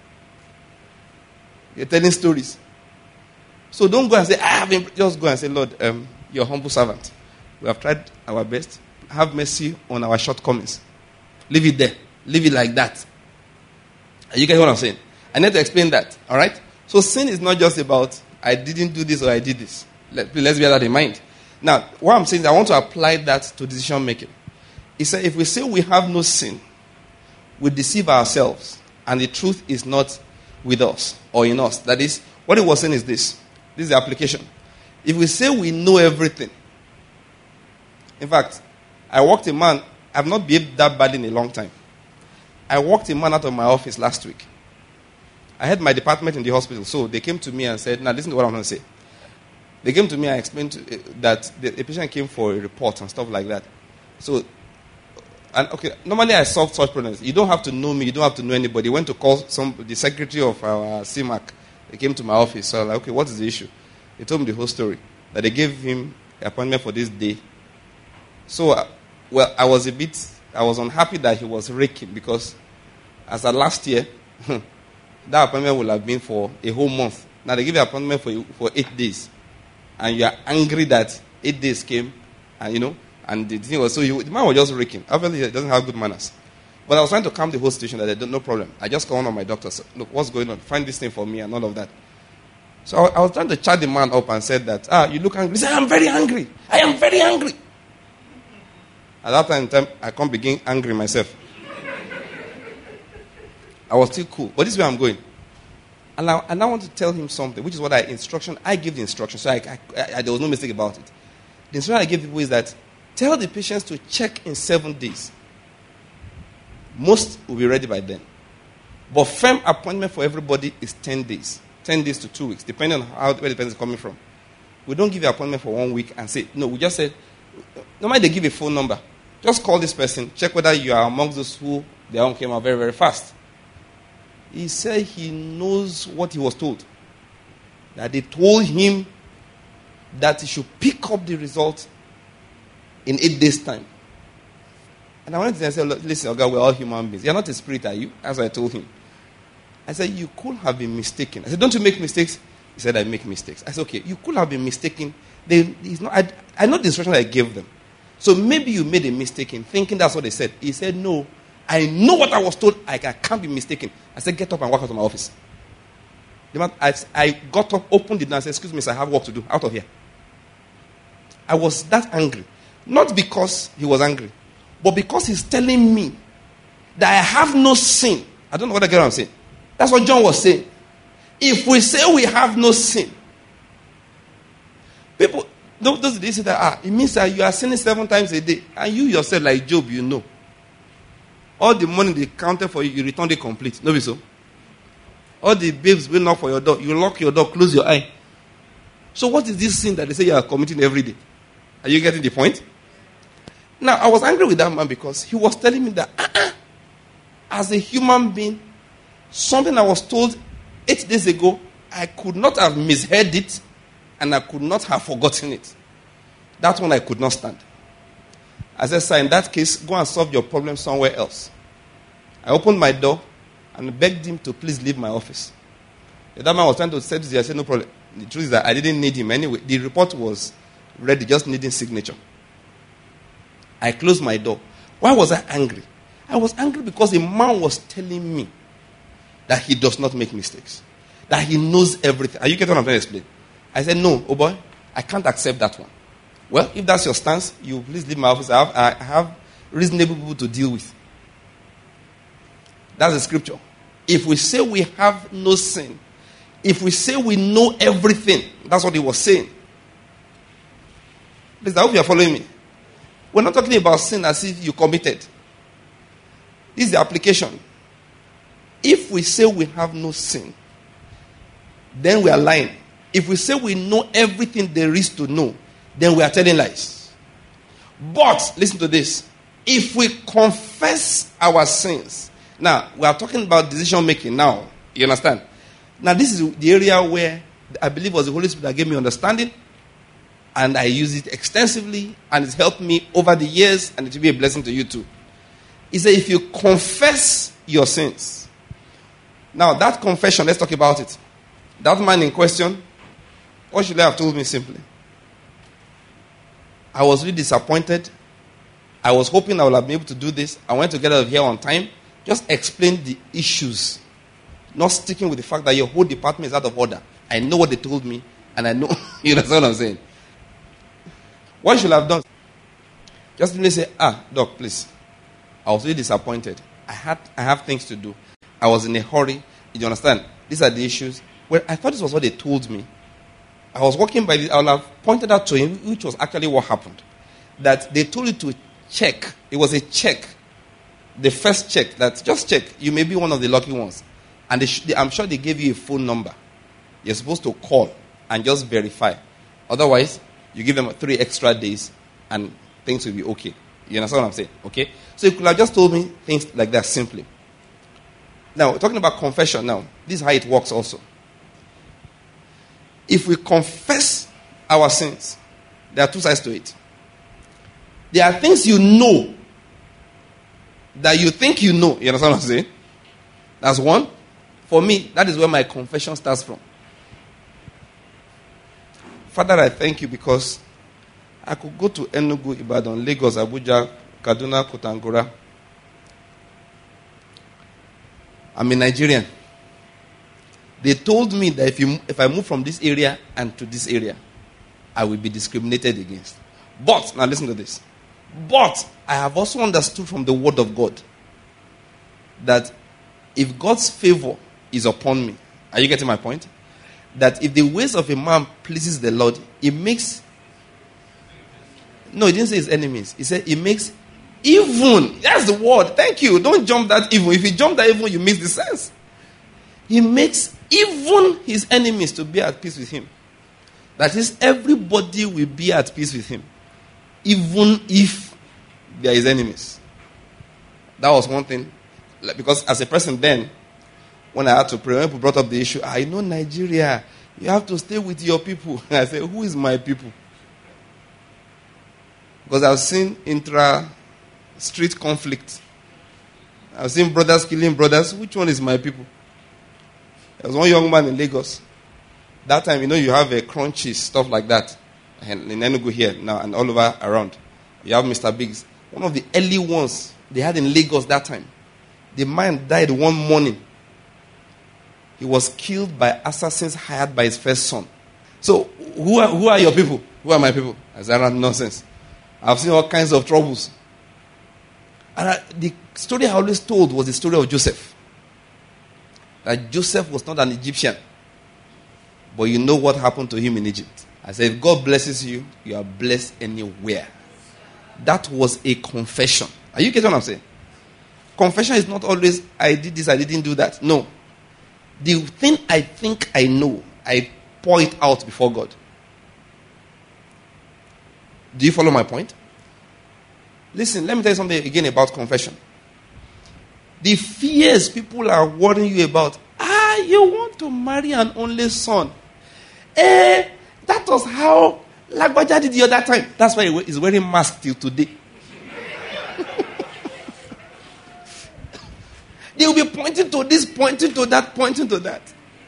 A: You're telling stories. So don't go and say, I have been... Just go and say, Lord, um, you're a humble servant. We have tried our best. Have mercy on our shortcomings. Leave it there. Leave it like that. Are you getting what I'm saying? I need to explain that. All right? So sin is not just about, I didn't do this or I did this. Let, let's bear that in mind. Now, what I'm saying is I want to apply that to decision making. He said, if we say we have no sin, we deceive ourselves, and the truth is not with us or in us. That is, what he was saying is this. This is the application. If we say we know everything, in fact, I walked a man, I've not behaved that badly in a long time. I walked a man out of my office last week. I had my department in the hospital, so they came to me and said, now listen to what I'm going to say. They came to me and explained to, uh, that the, the patient came for a report and stuff like that. So, and okay, normally I solve such problems. You don't have to know me, you don't have to know anybody. I went to call some the secretary of our C M A C. They came to my office, so I was like, okay, what is the issue? They told me the whole story, that they gave him an appointment for this day. So, uh, well, I was a bit, I was unhappy that he was raking, because as of last year, that appointment would have been for a whole month. Now they give you an appointment for for eight days. And you are angry that eight days came, and you know, and the thing was, so you, the man was just raking. Obviously, he doesn't have good manners. But I was trying to calm the whole situation that they no problem. I just called one of my doctors. Look, what's going on? Find this thing for me and all of that. So I, I was trying to chat the man up and said that, ah, you look angry. He said, I'm very angry. I am very angry. At that time, time I can't begin angry myself. I was still cool. But this is where I'm going. And I, and I want to tell him something, which is what I instruction. I give the instruction, so I, I, I, there was no mistake about it. The instruction I give people is that tell the patients to check in seven days. Most will be ready by then. But firm appointment for everybody is ten days. ten days to two weeks, depending on how, where the person is coming from. We don't give you an appointment for one week and say, no, we just said, normally they give a phone number. Just call this person, check whether you are amongst those who their own came out very, very fast. He said he knows what he was told. That they told him that he should pick up the result in eight days' time. And I wanted to say, listen, okay, we're all human beings. You're not a spirit, are you? As I told him. I said, you could have been mistaken. I said, don't you make mistakes? He said, I make mistakes. I said, okay, you could have been mistaken. They, he's not, I, I know the instruction I gave them. So maybe you made a mistake in thinking that's what they said. He said, no, I know what I was told. I, I can't be mistaken. I said, get up and walk out of my office. The man, I, I got up, opened the door and said, excuse me, sir, I have work to do. Out of here. I was that angry. Not because he was angry, but because he's telling me that I have no sin. I don't know what I get what I'm saying. That's what John was saying. If we say we have no sin, people, those they say that, ah, it means that you are sinning seven times a day. And you yourself, like Job, you know. All the money they counted for you, you returned it complete. No, be so. All the babes will knock for your door. You lock your door, close your eye. So what is this sin that they say you are committing every day? Are you getting the point? Now, I was angry with that man because he was telling me that, uh-uh, as a human being, something I was told eight days ago, I could not have misheard it and I could not have forgotten it. That one I could not stand. I said, sir, in that case, go and solve your problem somewhere else. I opened my door and begged him to please leave my office. The other man was trying to say this. I said, no problem. The truth is that I didn't need him anyway. The report was ready, just needing signature. I closed my door. Why was I angry? I was angry because a man was telling me that he does not make mistakes. That he knows everything. Are you getting what I'm trying to explain? I said, no, oh boy, I can't accept that one. Well, if that's your stance, you please leave my office. I have, I have reasonable people to deal with. That's the scripture. If we say we have no sin, if we say we know everything, that's what he was saying. Please, I hope you are following me. We're not talking about sin as if you committed. This is the application. If we say we have no sin, then we are lying. If we say we know everything there is to know, then we are telling lies. But, listen to this. If we confess our sins, now, we are talking about decision making now. You understand? Now, this is the area where I believe was the Holy Spirit that gave me understanding. And I use it extensively. And it's helped me over the years. And it will be a blessing to you too. He said, if you confess your sins. Now, that confession, let's talk about it. That man in question, what should I have told me simply? I was really disappointed. I was hoping I would have been able to do this. I went to get out of here on time. Just explain the issues. Not sticking with the fact that your whole department is out of order. I know what they told me. And I know, you understand what I'm saying? What should I have done? Just really say, ah, doc, please. I was really disappointed. I had, I have things to do. I was in a hurry. You understand? These are the issues. Well, I thought this was what they told me. I was walking by this. I would have pointed out to him, which was actually what happened. That they told you to check. It was a check. The first check. That just check. You may be one of the lucky ones. And they sh- they, I'm sure they gave you a phone number. You're supposed to call and just verify. Otherwise, you give them three extra days and things will be okay. You understand what I'm saying? Okay? So you could have just told me things like that simply. Now, talking about confession now. This is how it works also. If we confess our sins, there are two sides to it. There are things you know that you think you know. You understand what I'm saying? That's one. For me, that is where my confession starts from. Father, I thank you because I could go to Enugu, Ibadan, Lagos, Abuja, Kaduna, Kotangora. I'm a Nigerian. They told me that if, you, if I move from this area and to this area, I will be discriminated against. But, now listen to this. But, I have also understood from the word of God that if God's favor is upon me, are you getting my point? That if the ways of a man pleases the Lord, it makes, no, he didn't say his enemies. He said it makes even, that's the word, thank you, don't jump that even. If you jump that even, you miss the sense. He makes even his enemies to be at peace with him. That is, everybody will be at peace with him. Even if they are his enemies. That was one thing. Because as a person then, when I had to pray, when people brought up the issue, I know Nigeria, you have to stay with your people. And I said, who is my people? Because I've seen intra-street conflict. I've seen brothers killing brothers. Which one is my people? There was one young man in Lagos. That time, you know, you have a crunchies, stuff like that. And in Enugu here now and all over around. You have Mister Biggs. One of the early ones they had in Lagos that time. The man died one morning. He was killed by assassins hired by his first son. So, who are, who are your people? Who are my people? I said, nonsense. I've seen all kinds of troubles. And I, the story I always told was the story of Joseph. That Joseph was not an Egyptian. But you know what happened to him in Egypt. I said, if God blesses you, you are blessed anywhere. That was a confession. Are you getting what I'm saying? Confession is not always, I did this, I didn't do that. No. The thing I think I know, I pour it out before God. Do you follow my point? Listen, let me tell you something again about confession. The fears people are worrying you about. Ah, you want to marry an only son. Eh, that was how Lagbaja did the other time. That's why he's wearing mask till today. They will be pointing to this, pointing to that, pointing to that.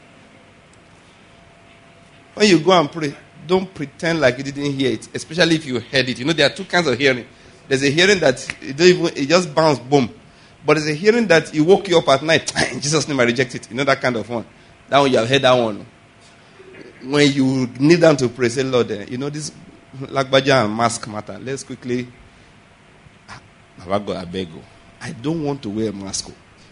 A: When you go and pray, don't pretend like you didn't hear it, especially if you heard it. You know, there are two kinds of hearing. There's a hearing that it, don't even, it just bounce, boom. But there's a hearing that it woke you up at night. In Jesus' name, I reject it. You know that kind of one. That one, you have heard that one. When you kneel down to pray, say, Lord, eh, you know this Lagbaja and mask matter. Let's quickly. I beg you. I don't want to wear a mask.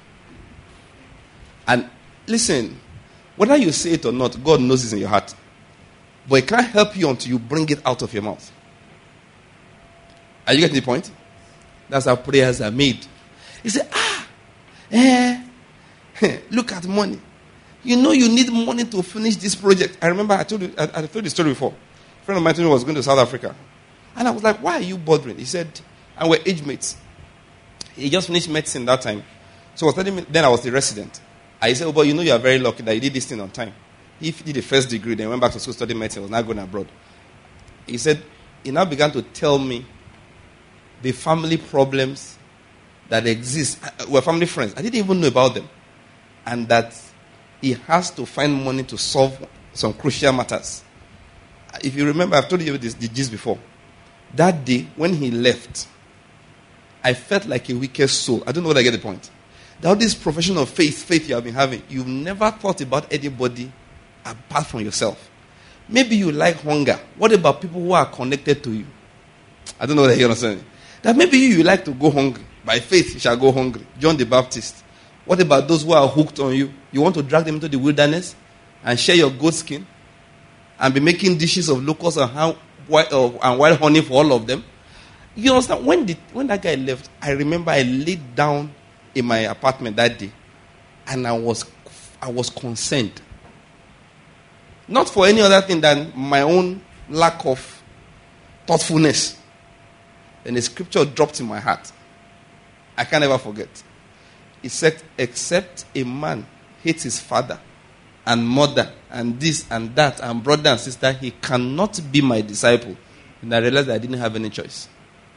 A: And listen, whether you say it or not, God knows it's in your heart. But it can't help you until you bring it out of your mouth. Are you getting the point? That's how prayers are made. You say, ah, eh, look at money. You know you need money to finish this project. I remember I told you, I, I told the story before. A friend of mine told me was going to South Africa. And I was like, why are you bothering? He said, and we're age mates. He just finished medicine that time. So I was telling me, then I was the resident. I said, oh, but you know you are very lucky that you did this thing on time. He did the first degree, then went back to school, studied medicine, was now going abroad. He said, he now began to tell me the family problems that exist. We're family friends. I didn't even know about them. And that he has to find money to solve some crucial matters. If you remember, I've told you this, this before. That day, when he left, I felt like a wicked soul. I don't know whether I get the point. That this profession of faith, faith you have been having, you've never thought about anybody apart from yourself. Maybe you like hunger. What about people who are connected to you? I don't know whether you understand. That maybe you, you like to go hungry. By faith, you shall go hungry. John the Baptist. What about those who are hooked on you? You want to drag them into the wilderness and share your goat skin and be making dishes of locusts and, how, uh, and wild honey for all of them? You understand? When, the, when that guy left, I remember I laid down in my apartment that day and I was, I was concerned. Not for any other thing than my own lack of thoughtfulness. Then the scripture dropped in my heart. I can never forget. It said, except a man hates his father and mother and this and that and brother and sister, he cannot be my disciple. And I realized that I didn't have any choice.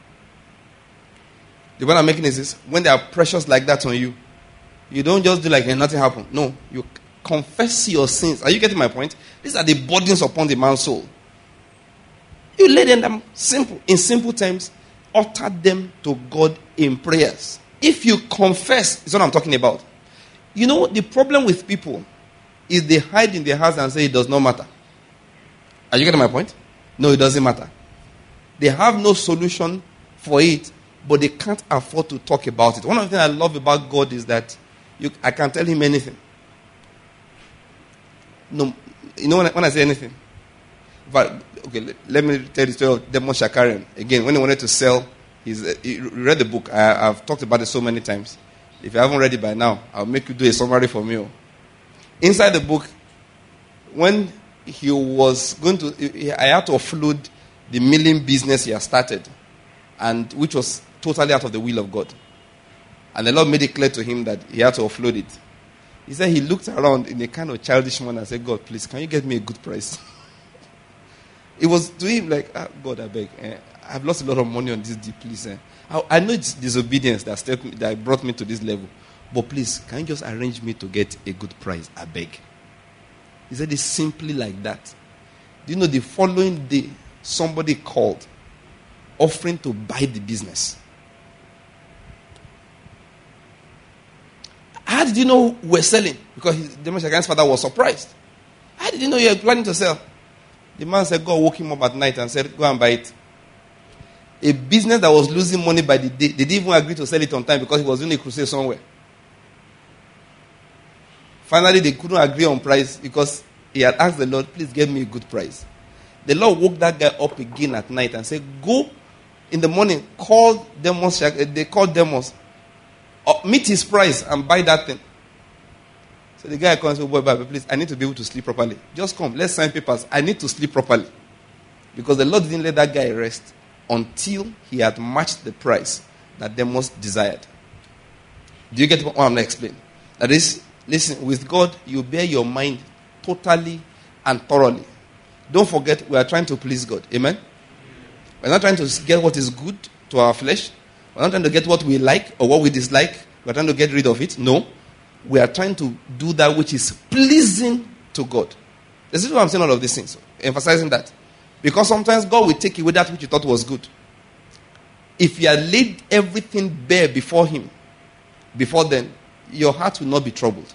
A: The point I'm making is this: when there are pressures like that on you, you don't just do like hey, nothing happened. No, you confess your sins. Are you getting my point? These are the burdens upon the man's soul. You lay them down simple, in simple terms, utter them to God in prayers. If you confess, is what I'm talking about. You know, the problem with people is they hide in their house and say it does not matter. Are you getting my point? No, it doesn't matter. They have no solution for it, but they can't afford to talk about it. One of the things I love about God is that you, I can tell him anything. No, you know when I, when I say anything? But, okay, let, let me tell the story of Demos Shakarian. Again, when he wanted to sell, his, uh, he read the book. I, I've talked about it so many times. If you haven't read it by now, I'll make you do a summary for me. Inside the book, when he was going to, I had to offload the milling business he had started, and which was totally out of the will of God. And the Lord made it clear to him that he had to offload it. He said he looked around in a kind of childish manner and said, God, please, can you get me a good price? It was to him like, ah, God, I beg. Eh, I've lost a lot of money on this deal, please. Eh. I, I know it's disobedience that, stepped me, that brought me to this level. But please, can you just arrange me to get a good price? I beg. He said it's simply like that. Do you know the following day, somebody called offering to buy the business. How did you know we're selling? Because his, Demos Shakarian's father was surprised. How did you know you were planning to sell? The man said, God woke him up at night and said, go and buy it. A business that was losing money by the day, they didn't even agree to sell it on time because he was doing a crusade somewhere. Finally, they couldn't agree on price because he had asked the Lord, please give me a good price. The Lord woke that guy up again at night and said, go in the morning, call Demos, they called Demos, uh, meet his price and buy that thing. So the guy comes and says, boy, Bible, please, I need to be able to sleep properly. Just come, let's sign papers. I need to sleep properly. Because the Lord didn't let that guy rest until he had matched the price that Demos desired. Do you get what I'm going to explain? That is, listen, with God, you bear your mind totally and thoroughly. Don't forget, we are trying to please God. Amen? We're not trying to get what is good to our flesh. We're not trying to get what we like or what we dislike. We're trying to get rid of it. No. We are trying to do that which is pleasing to God. This is why I'm saying all of these things. Emphasizing that. Because sometimes God will take away that which you thought was good. If you had laid everything bare before him, before then, your heart will not be troubled.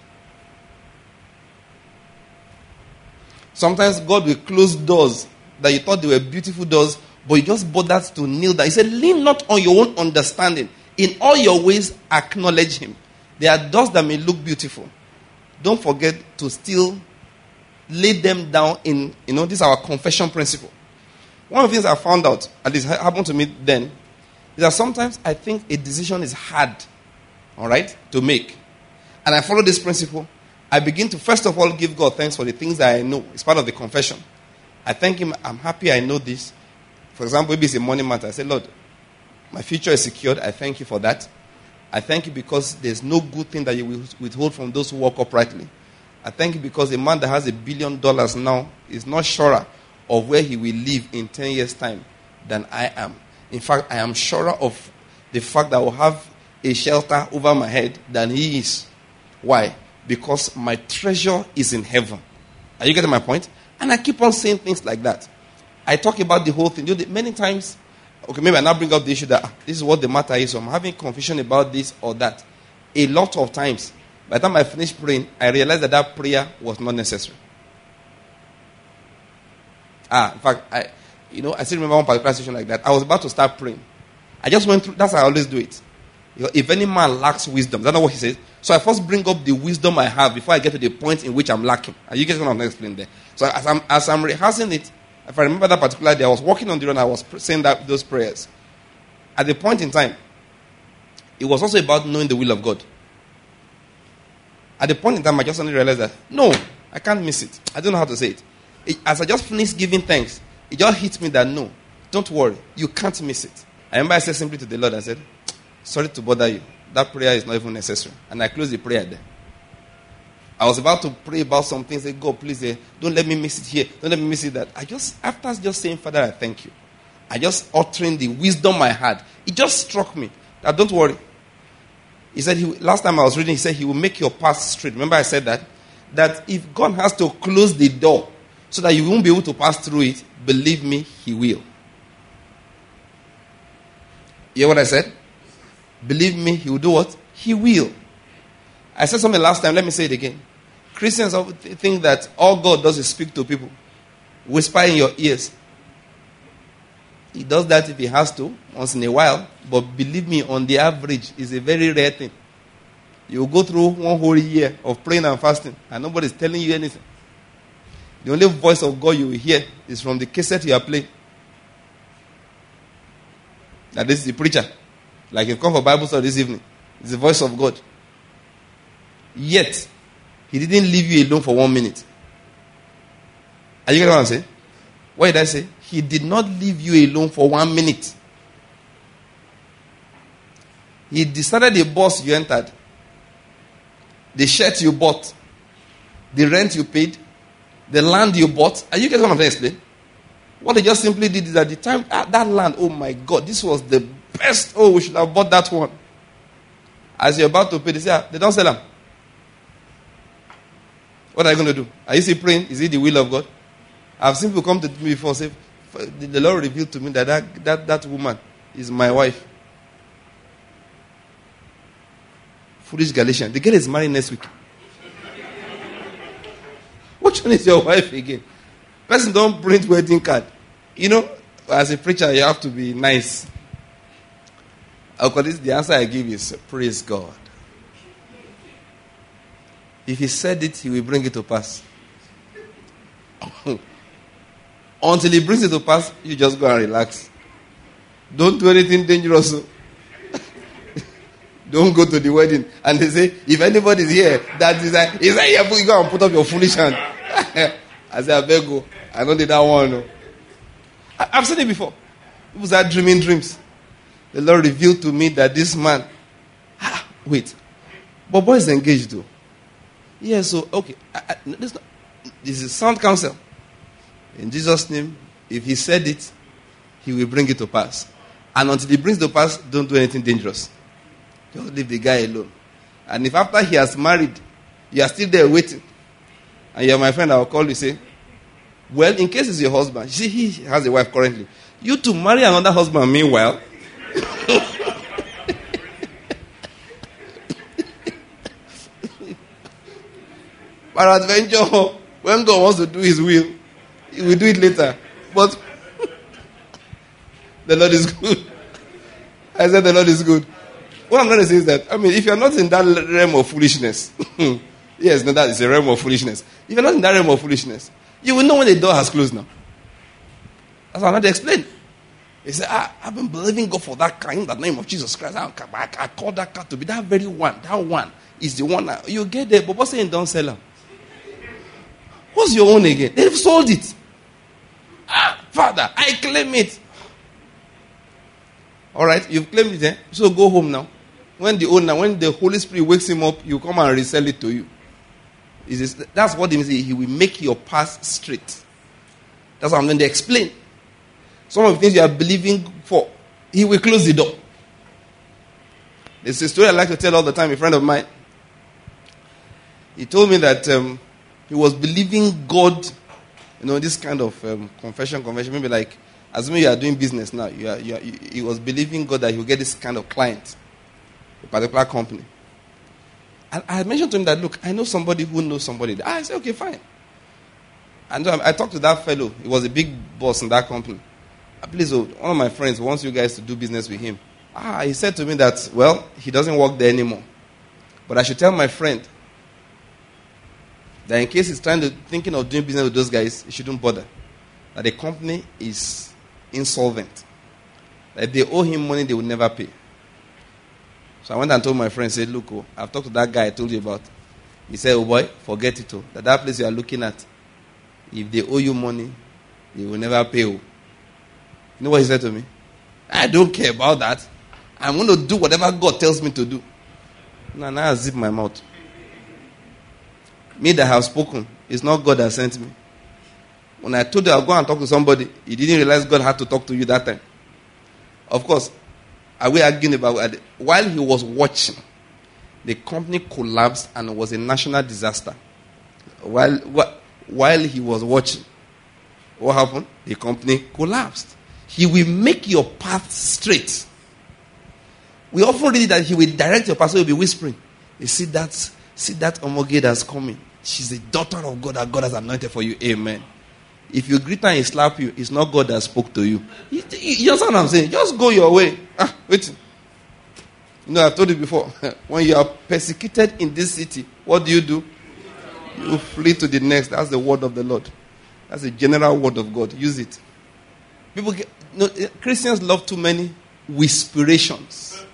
A: Sometimes God will close doors that you thought they were beautiful doors, but you just bothered to kneel down. He said, lean not on your own understanding. In all your ways, acknowledge him. There are doors that may look beautiful. Don't forget to still lay them down in, you know, this is our confession principle. One of the things I found out, at least happened to me then, is that sometimes I think a decision is hard, all right, to make. And I follow this principle. I begin to, first of all, give God thanks for the things that I know. It's part of the confession. I thank him. I'm happy I know this. For example, maybe it's a money matter. I say, Lord, my future is secured. I thank you for that. I thank you because there's no good thing that you will withhold from those who walk uprightly. I thank you because a man that has a billion dollars now is not surer of where he will live in ten years' time than I am. In fact, I am surer of the fact that I will have a shelter over my head than he is. Why? Because my treasure is in heaven. Are you getting my point? And I keep on saying things like that. I talk about the whole thing. You know, many times, okay, maybe I now bring up the issue that ah, this is what the matter is. So I'm having confusion about this or that. A lot of times, by the time I finish praying, I realized that that prayer was not necessary. Ah, in fact, I, you know, I still remember one particular situation like that. I was about to start praying. I just went through, that's how I always do it. If any man lacks wisdom, that's not what he says. So I first bring up the wisdom I have before I get to the point in which I'm lacking. And you guys going to explain there. So as I'm, as I'm rehearsing it, if I remember that particular day, I was walking on the road and I was saying that, those prayers. At the point in time, it was also about knowing the will of God. At the point in time, I just suddenly realized that, no, I can't miss it. I don't know how to say it. it. As I just finished giving thanks, it just hit me that, no, don't worry, you can't miss it. I remember I said simply to the Lord, I said, sorry to bother you. That prayer is not even necessary. And I closed the prayer there. I was about to pray about some things. Say, God, please, eh, don't let me miss it here. Don't let me miss it that. I just, after just saying, Father, I thank you. I just uttering the wisdom I had. It just struck me that don't worry. He said, he, last time I was reading, he said, he will make your path straight. Remember I said that? That if God has to close the door so that you won't be able to pass through it, believe me, he will. You hear what I said? Believe me, he will do what? He will. I said something last time, let me say it again. Christians think that all God does is speak to people. Whisper in your ears. He does that if he has to, once in a while. But believe me, on the average, it's a very rare thing. You will go through one whole year of praying and fasting, and nobody's telling you anything. The only voice of God you will hear is from the cassette you are playing. That this is the preacher. Like you come for Bible study this evening. It's the voice of God. Yet, he didn't leave you alone for one minute. Are you getting what I'm saying? What did I say? He did not leave you alone for one minute. He decided the bus you entered, the shirt you bought, the rent you paid, the land you bought. Are you getting what I'm trying to explain? What they just simply did is at the time, ah, that land, oh my God, this was the best. Oh, we should have bought that one. As you're about to pay, they say, ah, they don't sell them. What are you going to do? Are you still praying? Is it the will of God? I've seen people come to me before and say, the Lord revealed to me that that, that that woman is my wife. Foolish Galatian. The girl is married next week. Which one is your wife again? Person don't print wedding card. You know, as a preacher, you have to be nice. Because the answer I give is, praise God. If he said it, he will bring it to pass. Until he brings it to pass, you just go and relax. Don't do anything dangerous. Don't go to the wedding. And they say, if anybody's here, that is like, is that here, you go and put up your foolish hand. I say, I beg you. I don't do that one. No. I, I've seen it before. People start dreaming dreams. The Lord revealed to me that this man, ah, wait, but boy is engaged though. Yeah, so, okay. I, I, this, not, this is sound counsel. In Jesus' name, if he said it, he will bring it to pass. And until he brings it to pass, don't do anything dangerous. Just leave the guy alone. And if after he has married, you are still there waiting, and you're my friend, I will call you say, well, in case it's your husband, you see, he has a wife currently. You to marry another husband meanwhile. Peradventure, when God wants to do his will, he will do it later. But the Lord is good. I said the Lord is good. What I'm trying to say is that, I mean, if you're not in that realm of foolishness, yes, no, that is a realm of foolishness. If you're not in that realm of foolishness, you will know when the door has closed now. That's what I'm trying to explain. He said, ah, I've been believing God for that car in the name of Jesus Christ. I, I, I call that car to be that very one. That one is the one. That, you get there, but what's saying don't sell them? What's your own again? They've sold it. Ah, Father, I claim it. All right, you've claimed it, eh? So go home now. When the owner, when the Holy Spirit wakes him up, you come and resell it to you. Is this, that's what he means. He will make your path straight. That's what I'm going to explain. Some of the things you are believing for, he will close the door. There's a story I like to tell all the time. A friend of mine, he told me that um, he was believing God, you know, this kind of um, confession, confession, maybe like, assuming you are doing business now, you are, you are, you, he was believing God that he will get this kind of client, a particular company. And I mentioned to him that, look, I know somebody who knows somebody. I said, okay, fine. And I talked to that fellow. He was a big boss in that company. Please, oh, one of my friends wants you guys to do business with him. Ah, he said to me that, well, he doesn't work there anymore. But I should tell my friend that in case he's trying to thinking of doing business with those guys, he shouldn't bother. That the company is insolvent. That if they owe him money, they will never pay. So I went and told my friend, said, look, oh, I've talked to that guy I told you about. He said, oh boy, forget it. Oh. That that place you are looking at, if they owe you money, they will never pay. Oh. You know what he said to me? I don't care about that. I'm going to do whatever God tells me to do. Now, now I zip my mouth. Me that have spoken, it's not God that sent me. When I told you I'll go and talk to somebody, you didn't realize God had to talk to you that time. Of course, are we arguing about it? While he was watching, the company collapsed and it was a national disaster. While, while he was watching, what happened? The company collapsed. He will make your path straight. We often read that he will direct your path, so he'll be whispering. You see that, see that Omoge that's coming. She's a daughter of God that God has anointed for you. Amen. If you greet her and he slap you, it's not God that spoke to you. You, you, you understand what I'm saying? Just go your way. Ah, wait. You know, I've told you before. When you are persecuted in this city, what do you do? You flee to the next. That's the word of the Lord. That's the general word of God. Use it. People get, no, Christians love too many whisperations.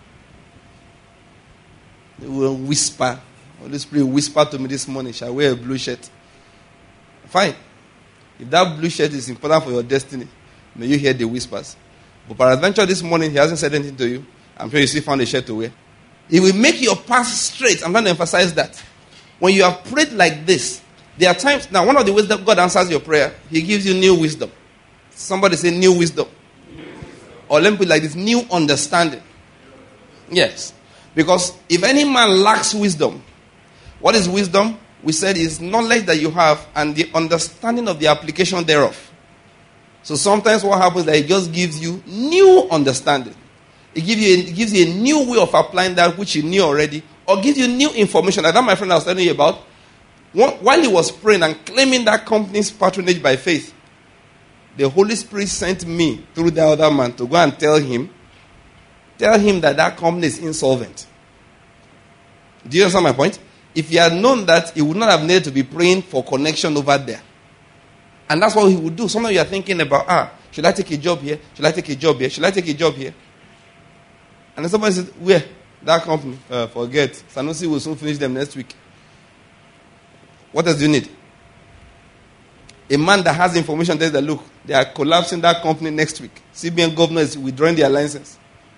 A: They will whisper. Holy Spirit whisper to me this morning, shall I wear a blue shirt? Fine. If that blue shirt is important for your destiny, may you hear the whispers. But peradventure this morning, he hasn't said anything to you. I'm sure you still found a shirt to wear. He will make your path straight. I'm going to emphasize that. When you have prayed like this, there are times, now one of the ways that God answers your prayer, he gives you new wisdom. Somebody say new wisdom. New wisdom. Or let me put it like this, new understanding. Yes. Because if any man lacks wisdom, what is wisdom? We said is knowledge that you have and the understanding of the application thereof. So sometimes what happens is that it just gives you new understanding. It gives you a, it gives you a new way of applying that which you knew already, or gives you new information. Like that my friend I was telling you about, while he was praying and claiming that company's patronage by faith, the Holy Spirit sent me through the other man to go and tell him, tell him that that company is insolvent. Do you understand my point? If he had known that, he would not have needed to be praying for connection over there. And that's what he would do. Sometimes you are thinking about, ah, should I take a job here? Should I take a job here? Should I take a job here? And then somebody said, where? That company. Uh, forget. Sanusi will soon finish them next week. What else do you need? A man that has information tells that, look, they are collapsing that company next week. C B N governor is withdrawing their license.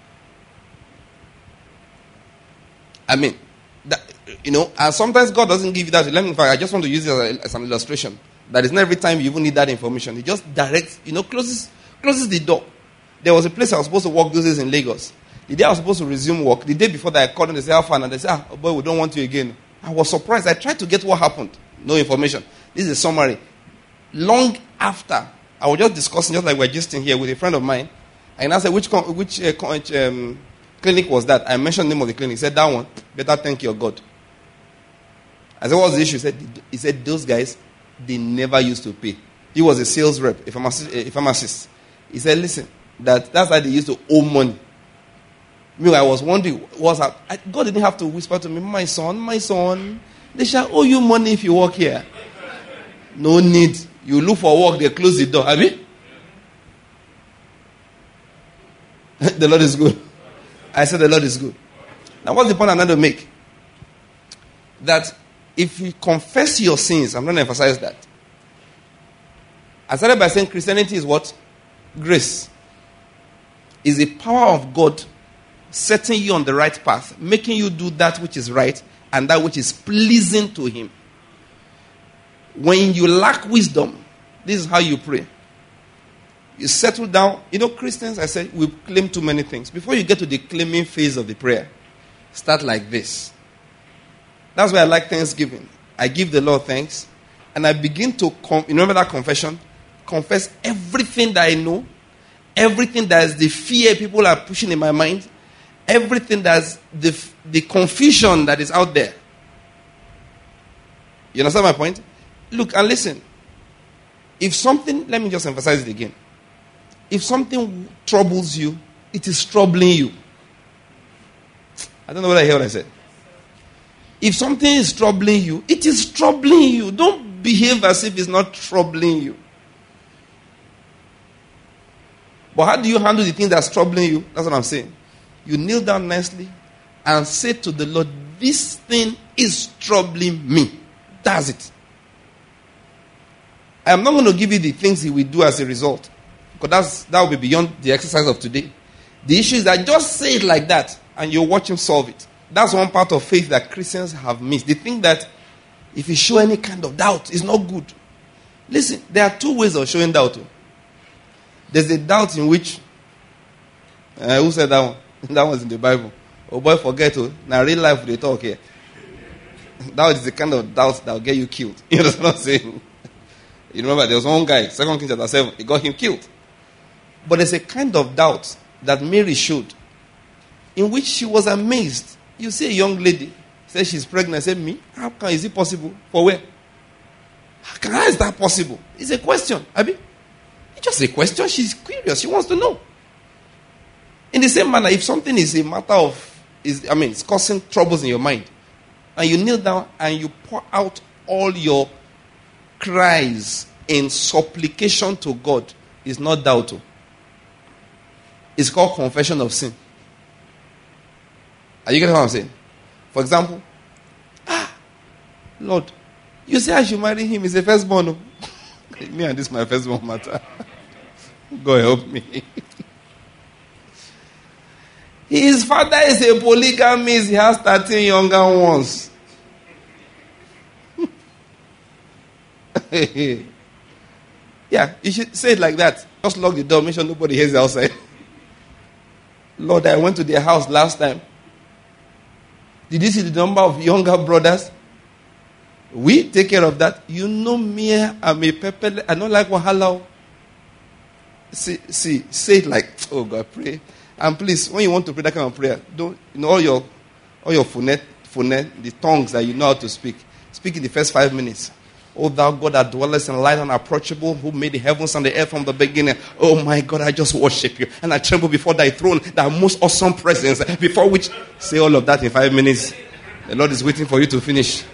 A: I mean, that, you know, and sometimes God doesn't give you that. Let me, in fact, I just want to use it as, a, as an illustration. That is not every time you even need that information. He just directs, you know, closes, closes the door. There was a place I was supposed to work those days in Lagos. The day I was supposed to resume work, the day before that I called them, they said, how far? And they said, ah, oh boy, we don't want you again. I was surprised. I tried to get what happened. No information. This is a summary. Long after, I was just discussing, just like we're just in here with a friend of mine. And I said, which which uh, um, clinic was that? I mentioned the name of the clinic. He said, that one. Better thank your God. I said, what was the issue? He said, he said those guys, they never used to pay. He was a sales rep, a pharmacist. A pharmacist. He said, listen, that, that's how they used to owe money. Me, I was wondering, what's up? I, God didn't have to whisper to me, my son, my son, they shall owe you money if you work here. No need. You look for work, they close the door. Have you? The Lord is good. I said the Lord is good. Now what's the point I'm going to make? That if you confess your sins, I'm going to emphasize that. I started by saying Christianity is what? Grace. Is the power of God setting you on the right path, making you do that which is right and that which is pleasing to Him. When you lack wisdom, this is how you pray. You settle down. You know, Christians, I said, we claim too many things. Before you get to the claiming phase of the prayer, start like this. That's why I like Thanksgiving. I give the Lord thanks, and I begin to, com- you remember that confession? Confess everything that I know, everything that is the fear people are pushing in my mind, everything that's the, the confusion that is out there. You understand my point? Look and listen. If something, let me just emphasize it again. If something troubles you, it is troubling you. I don't know whether I hear what I said. If something is troubling you, it is troubling you. Don't behave as if it's not troubling you. But how do you handle the thing that's troubling you? That's what I'm saying. You kneel down nicely and say to the Lord, this thing is troubling me. That's it. I'm not going to give you the things he will do as a result. Because that's, that will be beyond the exercise of today. The issue is that just say it like that and you watch him solve it. That's one part of faith that Christians have missed. They think that if you show any kind of doubt, it's not good. Listen, there are two ways of showing doubt. There's a doubt in which, uh, who said that one? That was in the Bible. Oh boy, forget it. Now real life they talk here. That is the kind of doubt that will get you killed. You know what I'm saying? You remember there was one guy, Second Kings chapter seven, he got him killed. But there's a kind of doubt that Mary showed, in which she was amazed. You see a young lady, says she's pregnant, say, me? How can, is it possible? For where? How, can, how is that possible? It's a question, Abi. It's just a question. She's curious. She wants to know. In the same manner, if something is a matter of, is I mean, it's causing troubles in your mind, and you kneel down and you pour out all your cries in supplication to God, it's not doubt. It's called confession of sin. Are you getting what I'm saying? For example, ah, Lord, you say I should marry him. He's a firstborn. Me and this my firstborn matter. God help me. His father is a polygamist. He has thirteen younger ones. Yeah, you should say it like that. Just lock the door. Make sure nobody hears outside. Lord, I went to their house last time. Did you see the number of younger brothers? We take care of that. You know me, I'm a pepper. I don't like wahala. See, see, say it like, oh God, pray. And please, when you want to pray that kind of prayer, don't, you know, all your, all your phonet, phonet, the tongues that you know how to speak, speak in the first five minutes. O thou God that dwellest in light unapproachable, who made the heavens and the earth from the beginning. Oh my God, I just worship you. And I tremble before thy throne, thy most awesome presence, before which, say all of that in five minutes. The Lord is waiting for you to finish.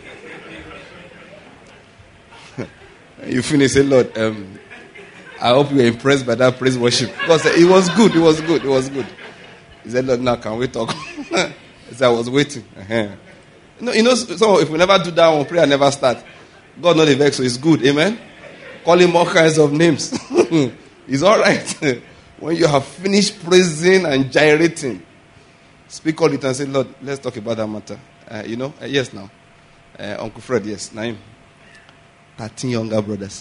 A: You finish, say, Lord, um, I hope you were impressed by that praise worship. Because it was good, it was good, it was good. He said, Lord, now can we talk? He said, I was waiting. Uh-huh. You know, you know so if we never do that one, prayer never start. God knows the vex, so it's good. Amen? Call him all kinds of names. It's all right. When you have finished praising and gyrating, speak all it and say, Lord, let's talk about that matter. Uh, you know? Uh, yes, now. Uh, Uncle Fred, yes. Naim. thirteen younger brothers.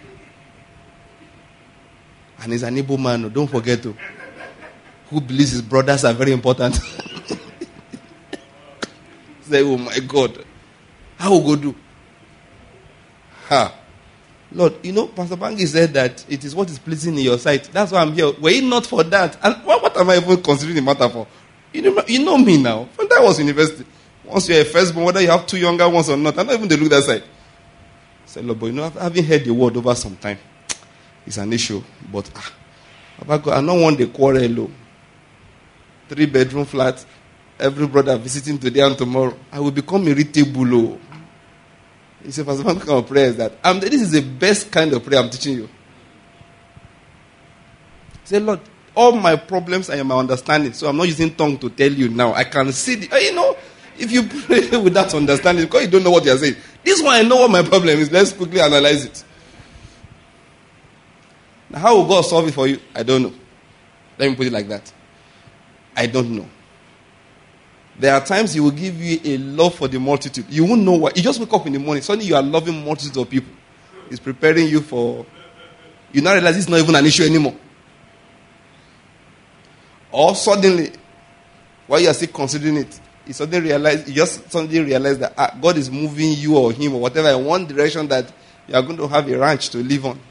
A: And he's an able man. Don't forget to. Who believes his brothers are very important. Say, oh my God. How will God do? Ha. Lord, you know, Pastor Bangi said that it is what is pleasing in your sight. That's why I'm here. Were it not for that? And what, what am I even considering the matter for? You know, you know me now. When I was in university, once you're a firstborn, whether you have two younger ones or not, I don't even they look that side. I said, Lord, but you know, having heard the word over some time, it's an issue. But ah, I don't want the quarrel. Three bedroom flat, every brother visiting today and tomorrow. I will become irritable. He said, Pastor, what kind of prayer is that? Um, this is the best kind of prayer I'm teaching you. Say, Lord, all my problems I am my understanding, so I'm not using tongue to tell you now. I can see, the, you know, if you pray with that understanding, because you don't know what you're saying. This one, I know what my problem is. Let's quickly analyze it. Now, how will God solve it for you? I don't know. Let me put it like that. I don't know. There are times he will give you a love for the multitude. You won't know why. You just wake up in the morning. Suddenly you are loving multitudes of people. He's preparing you for... You now realize it's not even an issue anymore. Or suddenly, while you are still considering it, you suddenly realize, you just suddenly realize that ah, God is moving you or him or whatever in one direction that you are going to have a ranch to live on.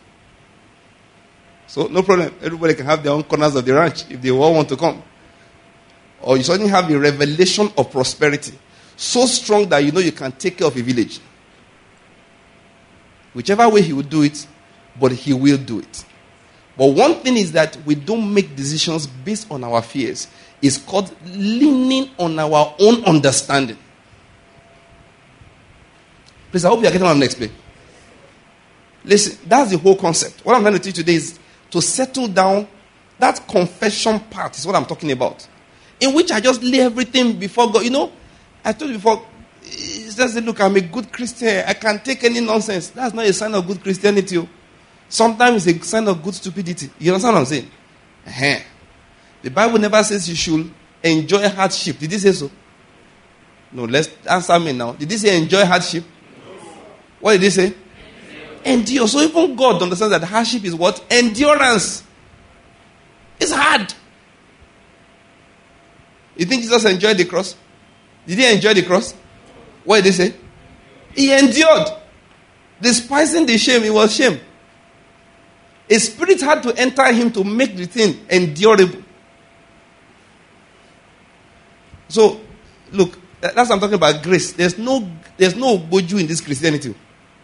A: So no problem. Everybody can have their own corners of the ranch if they all want to come. Or you suddenly have a revelation of prosperity. So strong that you know you can take care of a village. Whichever way he will do it, but he will do it. But one thing is that we don't make decisions based on our fears. It's called leaning on our own understanding. Please, I hope you are getting what I'm going to explain. Listen, that's the whole concept. What I'm going to teach you today is to settle down. That confession part is what I'm talking about. In which I just lay everything before God. You know, I told you before, it's just look, I'm a good Christian. I can't take any nonsense. That's not a sign of good Christianity. Sometimes it's a sign of good stupidity. You understand what I'm saying? Uh-huh. The Bible never says you should enjoy hardship. Did it say so? No, let's answer me now. Did it say enjoy hardship? What did it say? Endure. So even God understands that hardship is what? Endurance. It's hard. You think Jesus enjoyed the cross? Did he enjoy the cross? What did he say? He endured. Despising the shame, it was shame. A spirit had to enter him to make the thing endurable. So, look, that's what I'm talking about, grace. There's no there's no boju in this Christianity.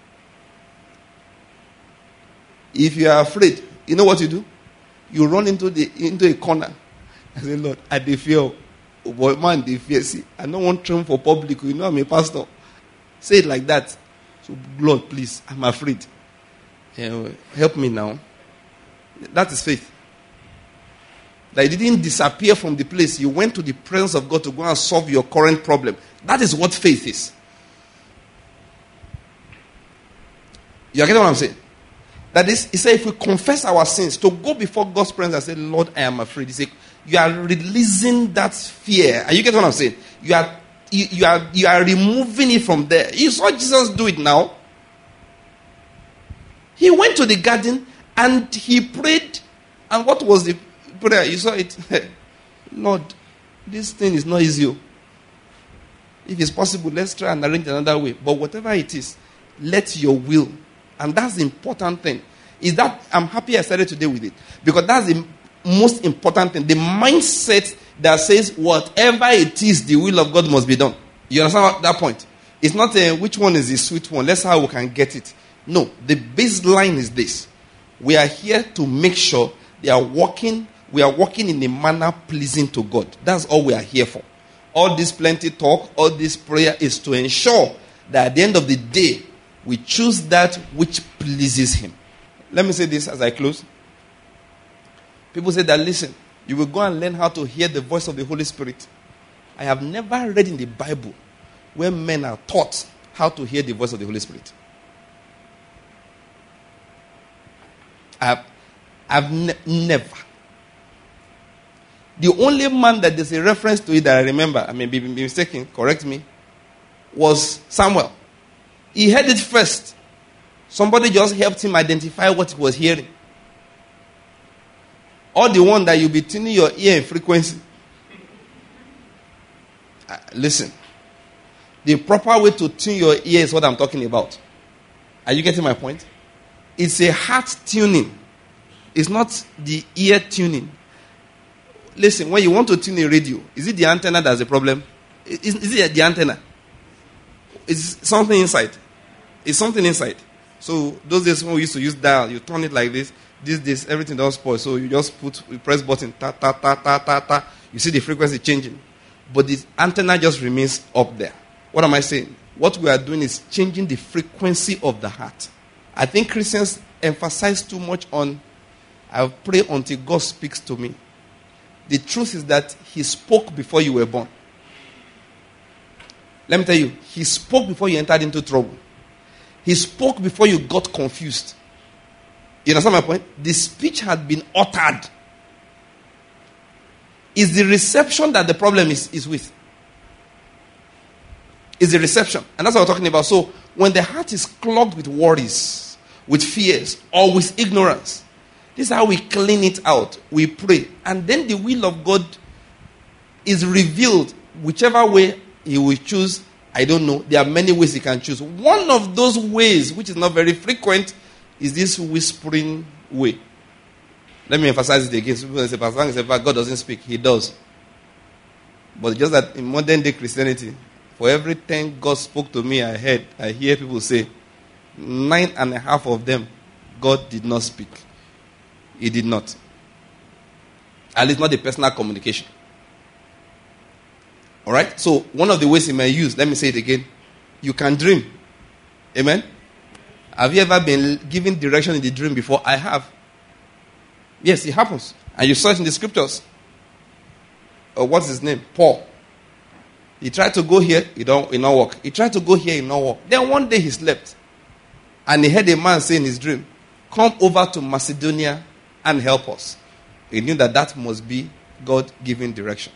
A: If you are afraid, you know what you do? You run into the into a corner. I say, Lord, I dey fear. Oh boy, man, they fear. See, I don't want to for public. You know, I'm a pastor. Say it like that. So, Lord, please, I'm afraid. Uh, help me now. That is faith. That you didn't disappear from the place. You went to the presence of God to go and solve your current problem. That is what faith is. You are getting what I'm saying? That is, he said, if we confess our sins, to go before God's presence and say, Lord, I am afraid. He said, you are releasing that fear. Are you getting what I'm saying? You are, you, you are, you are removing it from there. You saw Jesus do it now. He went to the garden and he prayed. And what was the prayer? You saw it. Lord, this thing is not easy. If it's possible, let's try and arrange another way. But whatever it is, let your will. And that's the important thing. Is that I'm happy I started today with it. Because that's the most important thing. The mindset that says whatever it is, the will of God must be done. You understand that point? It's not a, which one is the sweet one. Let's see how we can get it. No, the baseline is this. We are here to make sure they are walking, we are walking in a manner pleasing to God. That's all we are here for. All this plenty talk, all this prayer is to ensure that at the end of the day, we choose that which pleases him. Let me say this as I close. People say that, listen, you will go and learn how to hear the voice of the Holy Spirit. I have never read in the Bible where men are taught how to hear the voice of the Holy Spirit. I've, I've ne- never. The only man that there's a reference to it that I remember, I may be, be mistaken, correct me, was Samuel. He heard it first. Somebody just helped him identify what he was hearing. Or the one that you'll be tuning your ear in frequency. Uh, listen. The proper way to tune your ear is what I'm talking about. Are you getting my point? It's a heart tuning. It's not the ear tuning. Listen, when you want to tune a radio, is it the antenna that's the problem? Is, is it the antenna? It's something inside. It's something inside. So those days when we used to use dial, you turn it like this. These days, everything does spoil. So you just put, you press button, ta ta ta ta ta ta. You see the frequency changing. But the antenna just remains up there. What am I saying? What we are doing is changing the frequency of the heart. I think Christians emphasize too much on, I pray until God speaks to me. The truth is that he spoke before you were born. Let me tell you, he spoke before you entered into trouble. He spoke before you got confused. You understand my point? The speech had been uttered. It's the reception that the problem is, is with. It's the reception. And that's what we're talking about. So, when the heart is clogged with worries, with fears, or with ignorance, this is how we clean it out. We pray. And then the will of God is revealed whichever way he will choose. I don't know. There are many ways he can choose. One of those ways, which is not very frequent, is this whispering way. Let me emphasize it again. People say, Pastor, say, God doesn't speak. He does. But just that in modern day Christianity, for every time God spoke to me, I heard, I hear people say, nine and a half of them, God did not speak. He did not. At least not the personal communication. Alright? So, one of the ways he may use, let me say it again. You can dream. Amen? Have you ever been given direction in the dream before? I have. Yes, it happens. And you saw it in the scriptures. Uh, what's his name? Paul. He tried to go here, he don't, he not work. He tried to go here, he not work. Then one day he slept. And he heard a man say in his dream, come over to Macedonia and help us. He knew that that must be God giving direction.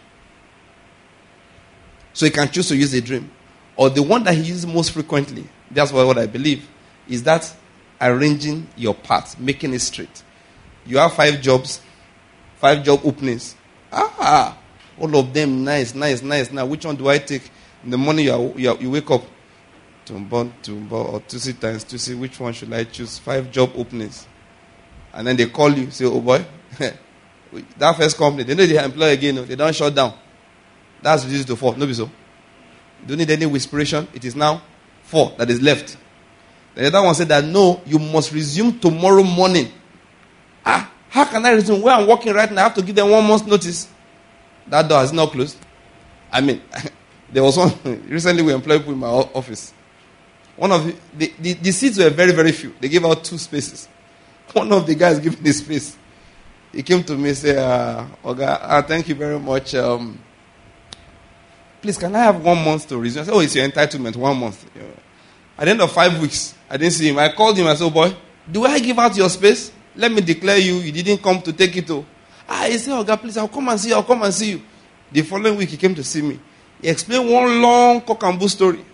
A: So he can choose to use a dream. Or the one that he uses most frequently, that's what, what I believe, is that arranging your path, making it straight. You have five jobs, five job openings. Ah, all of them nice, nice, nice. Now, which one do I take? In the morning, you, are, you, are, you wake up. Tumbo, tumbo, or Tusi times Tusi. Which one should I choose? Five job openings. And then they call you, say, oh boy, that first company, they know they employ again. No? They don't shut down. That's reduced to four. No be so. You don't need any whisperation. It is now four that is left. The other one said that no, you must resume tomorrow morning. Ah, how can I resume? Where I'm working right now, I have to give them one month's notice. That door is not closed. I mean, there was one, recently we employed people in my office. One of the, the, the, the seats were very, very few. They gave out two spaces. One of the guys giving the space, he came to me and said, uh, Oga, uh, thank you very much. Um, please, can I have one month to resume? I said, oh, it's your entitlement, one month. Yeah. At the end of five weeks, I didn't see him. I called him. I said, oh boy, do I give out your space? Let me declare you, you didn't come to take it. Oh. Ah, he said, Oga, please, I'll come and see you. I'll come and see you. The following week, he came to see me. He explained one long cock and bull story.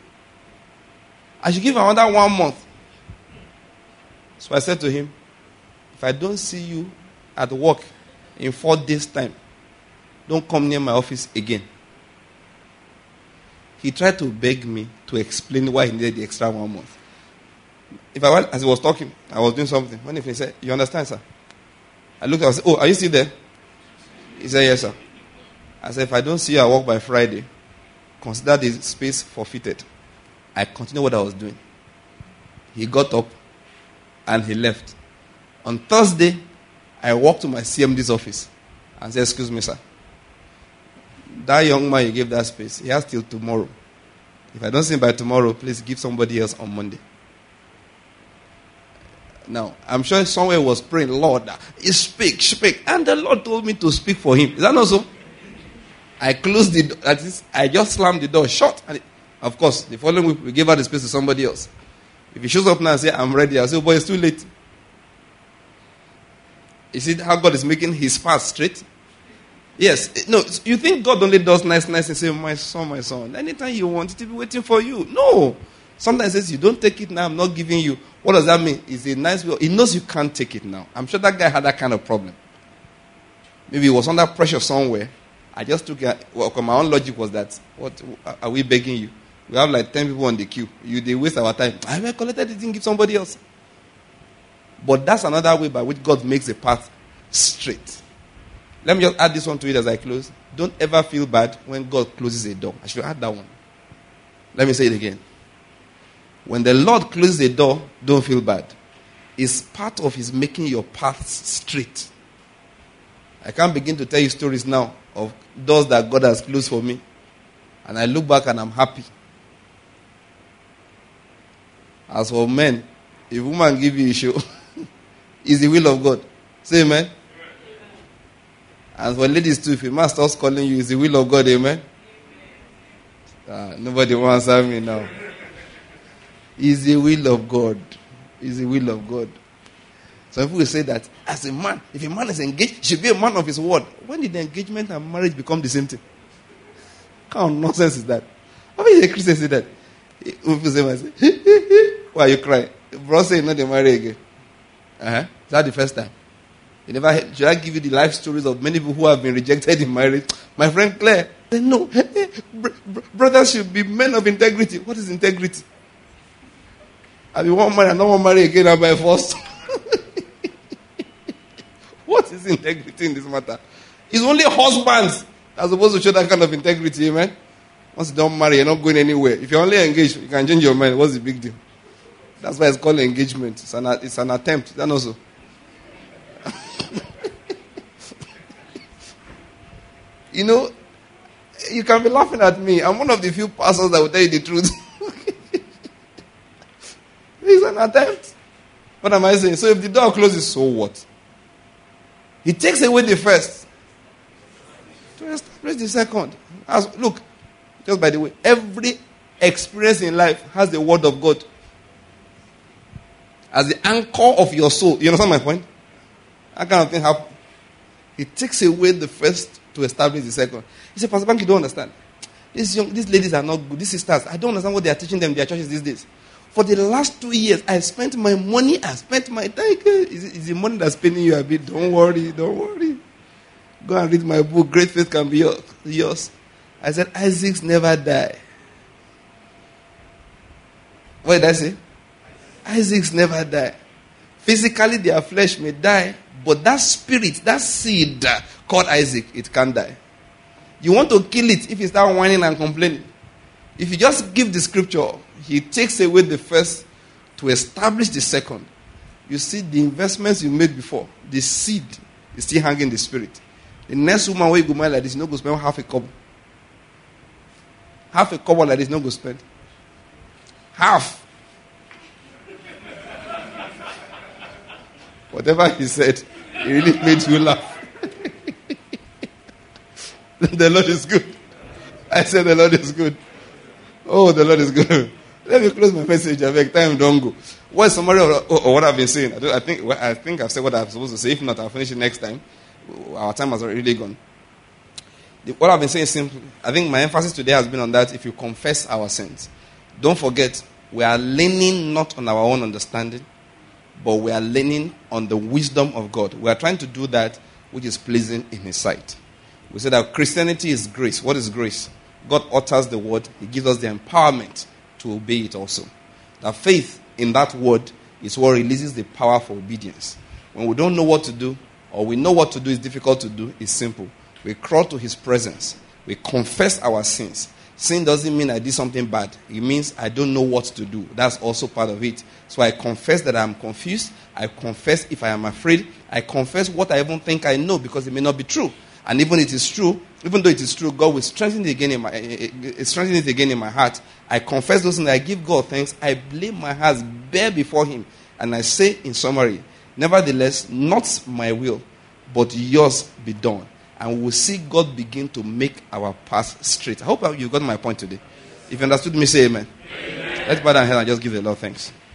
A: I should give him another one month. So I said to him, if I don't see you at work in four days' time, don't come near my office again. He tried to beg me to explain why he needed the extra one month. If I, as he was talking, I was doing something. When he said, you understand, sir? I looked at him and said, oh, are you still there? He said, yes, sir. I said, if I don't see you at work by Friday, consider the space forfeited. I continued what I was doing. He got up and he left. On Thursday, I walked to my C M D's office and said, excuse me, sir. That young man you gave that space, he has till tomorrow. If I don't see him by tomorrow, please give somebody else on Monday. Now, I'm sure somewhere was praying, Lord, speak, speak. And the Lord told me to speak for him. Is that not so? I closed the door. That is, I just slammed the door shut. And it, of course, the following week, we gave out the space to somebody else. If he shows up now and says, I'm ready, I'll say, oh boy, it's too late. You see how God is making his path straight? Yes. No, you think God only does nice, nice and say, my son, my son. Anytime you want it, to be waiting for you. No. Sometimes he says, you don't take it now, I'm not giving you. What does that mean? It's a nice way. He knows you can't take it now. I'm sure that guy had that kind of problem. Maybe he was under pressure somewhere. I just took it. Well, my own logic was that, what are we begging you? We have like ten people on the queue. You, they waste our time. I will collected it and give somebody else. But that's another way by which God makes the path straight. Let me just add this one to it as I close. Don't ever feel bad when God closes a door. I should add that one. Let me say it again. When the Lord closes a door, don't feel bad. It's part of his making your path straight. I can't begin to tell you stories now of doors that God has closed for me. And I look back and I'm happy. As for men, if woman give you a show, it's the will of God. Say amen. And for ladies too, if a man starts calling you, it's the will of God, amen. Uh, nobody wants to answer me now. It's the will of God. It's the will of God. Some people will say that as a man, if a man is engaged, he should be a man of his word. When did the engagement and marriage become the same thing? What kind of nonsense is that? How many Christians say that? People say, why are you crying? Bro say not to marry again. Uh-huh. Is that the first time? You never heard, should I give you the life stories of many people who have been rejected in marriage? My friend Claire said, no, br- br- brothers should be men of integrity. What is integrity? I mean, one man and not one marry again and by force. What is integrity in this matter? It's only husbands that are supposed to show that kind of integrity, amen? Once you don't marry, you're not going anywhere. If you're only engaged, you can change your mind. What's the big deal? That's why it's called engagement. It's an, it's an attempt. Is that also? You know, you can be laughing at me. I'm one of the few pastors that will tell you the truth. It's an attempt. What am I saying? So if the door closes, so what? He takes away the first to establish the second. As, look, just by the way, every experience in life has the word of God as the anchor of your soul. You understand my point? That kind of thing happens. He takes away the first to establish the second. He said, Pastor Bank, you don't understand. These young, these ladies are not good. These sisters, I don't understand what they are teaching them in their churches these days. For the last two years, I spent my money, I spent my time. Is, is the money that's paying you a bit? Don't worry, don't worry. Go and read my book, Great Faith Can Be Yours. I said, Isaacs never die. What did I say? Isaacs never die. Physically, their flesh may die, but that spirit, that seed called Isaac, it can't die. You want to kill it if you start whining and complaining. If you just give the scripture, he takes away the first to establish the second. You see, the investments you made before, the seed is still hanging in the spirit. The next woman where you go marry like this, you no go spend half a cup. Half a cup like this, no go spend. Half. Whatever he said, it really made you laugh. The Lord is good. I said the Lord is good. Oh, the Lord is good. Let me close my message. I beg, time don't go. What summary of, of what I've been saying? I, I think I think I've said what I'm supposed to say. If not, I'll finish it next time. Our time has already gone. The, what I've been saying is simple. I think my emphasis today has been on that. If you confess our sins, don't forget we are leaning not on our own understanding, but we are leaning on the wisdom of God. We are trying to do that which is pleasing in His sight. We say that Christianity is grace. What is grace? God utters the word. He gives us the empowerment to obey it also. That faith in that word is what releases the power for obedience. When we don't know what to do, or we know what to do is difficult to do, it's simple. We crawl to His presence. We confess our sins. Sin doesn't mean I did something bad. It means I don't know what to do. That's also part of it. So I confess that I'm confused. I confess if I am afraid. I confess what I even think I know because it may not be true. And even it is true, even though it is true, God will strengthen it again in my, strengthen it again in my heart. I confess those things. I give God thanks. I blame my heart bare before Him. And I say in summary, nevertheless, not my will, but yours be done. And we'll see God begin to make our path straight. I hope you got my point today. If you understood me, say amen. Amen. Let's bow down here and just give the Lord thanks.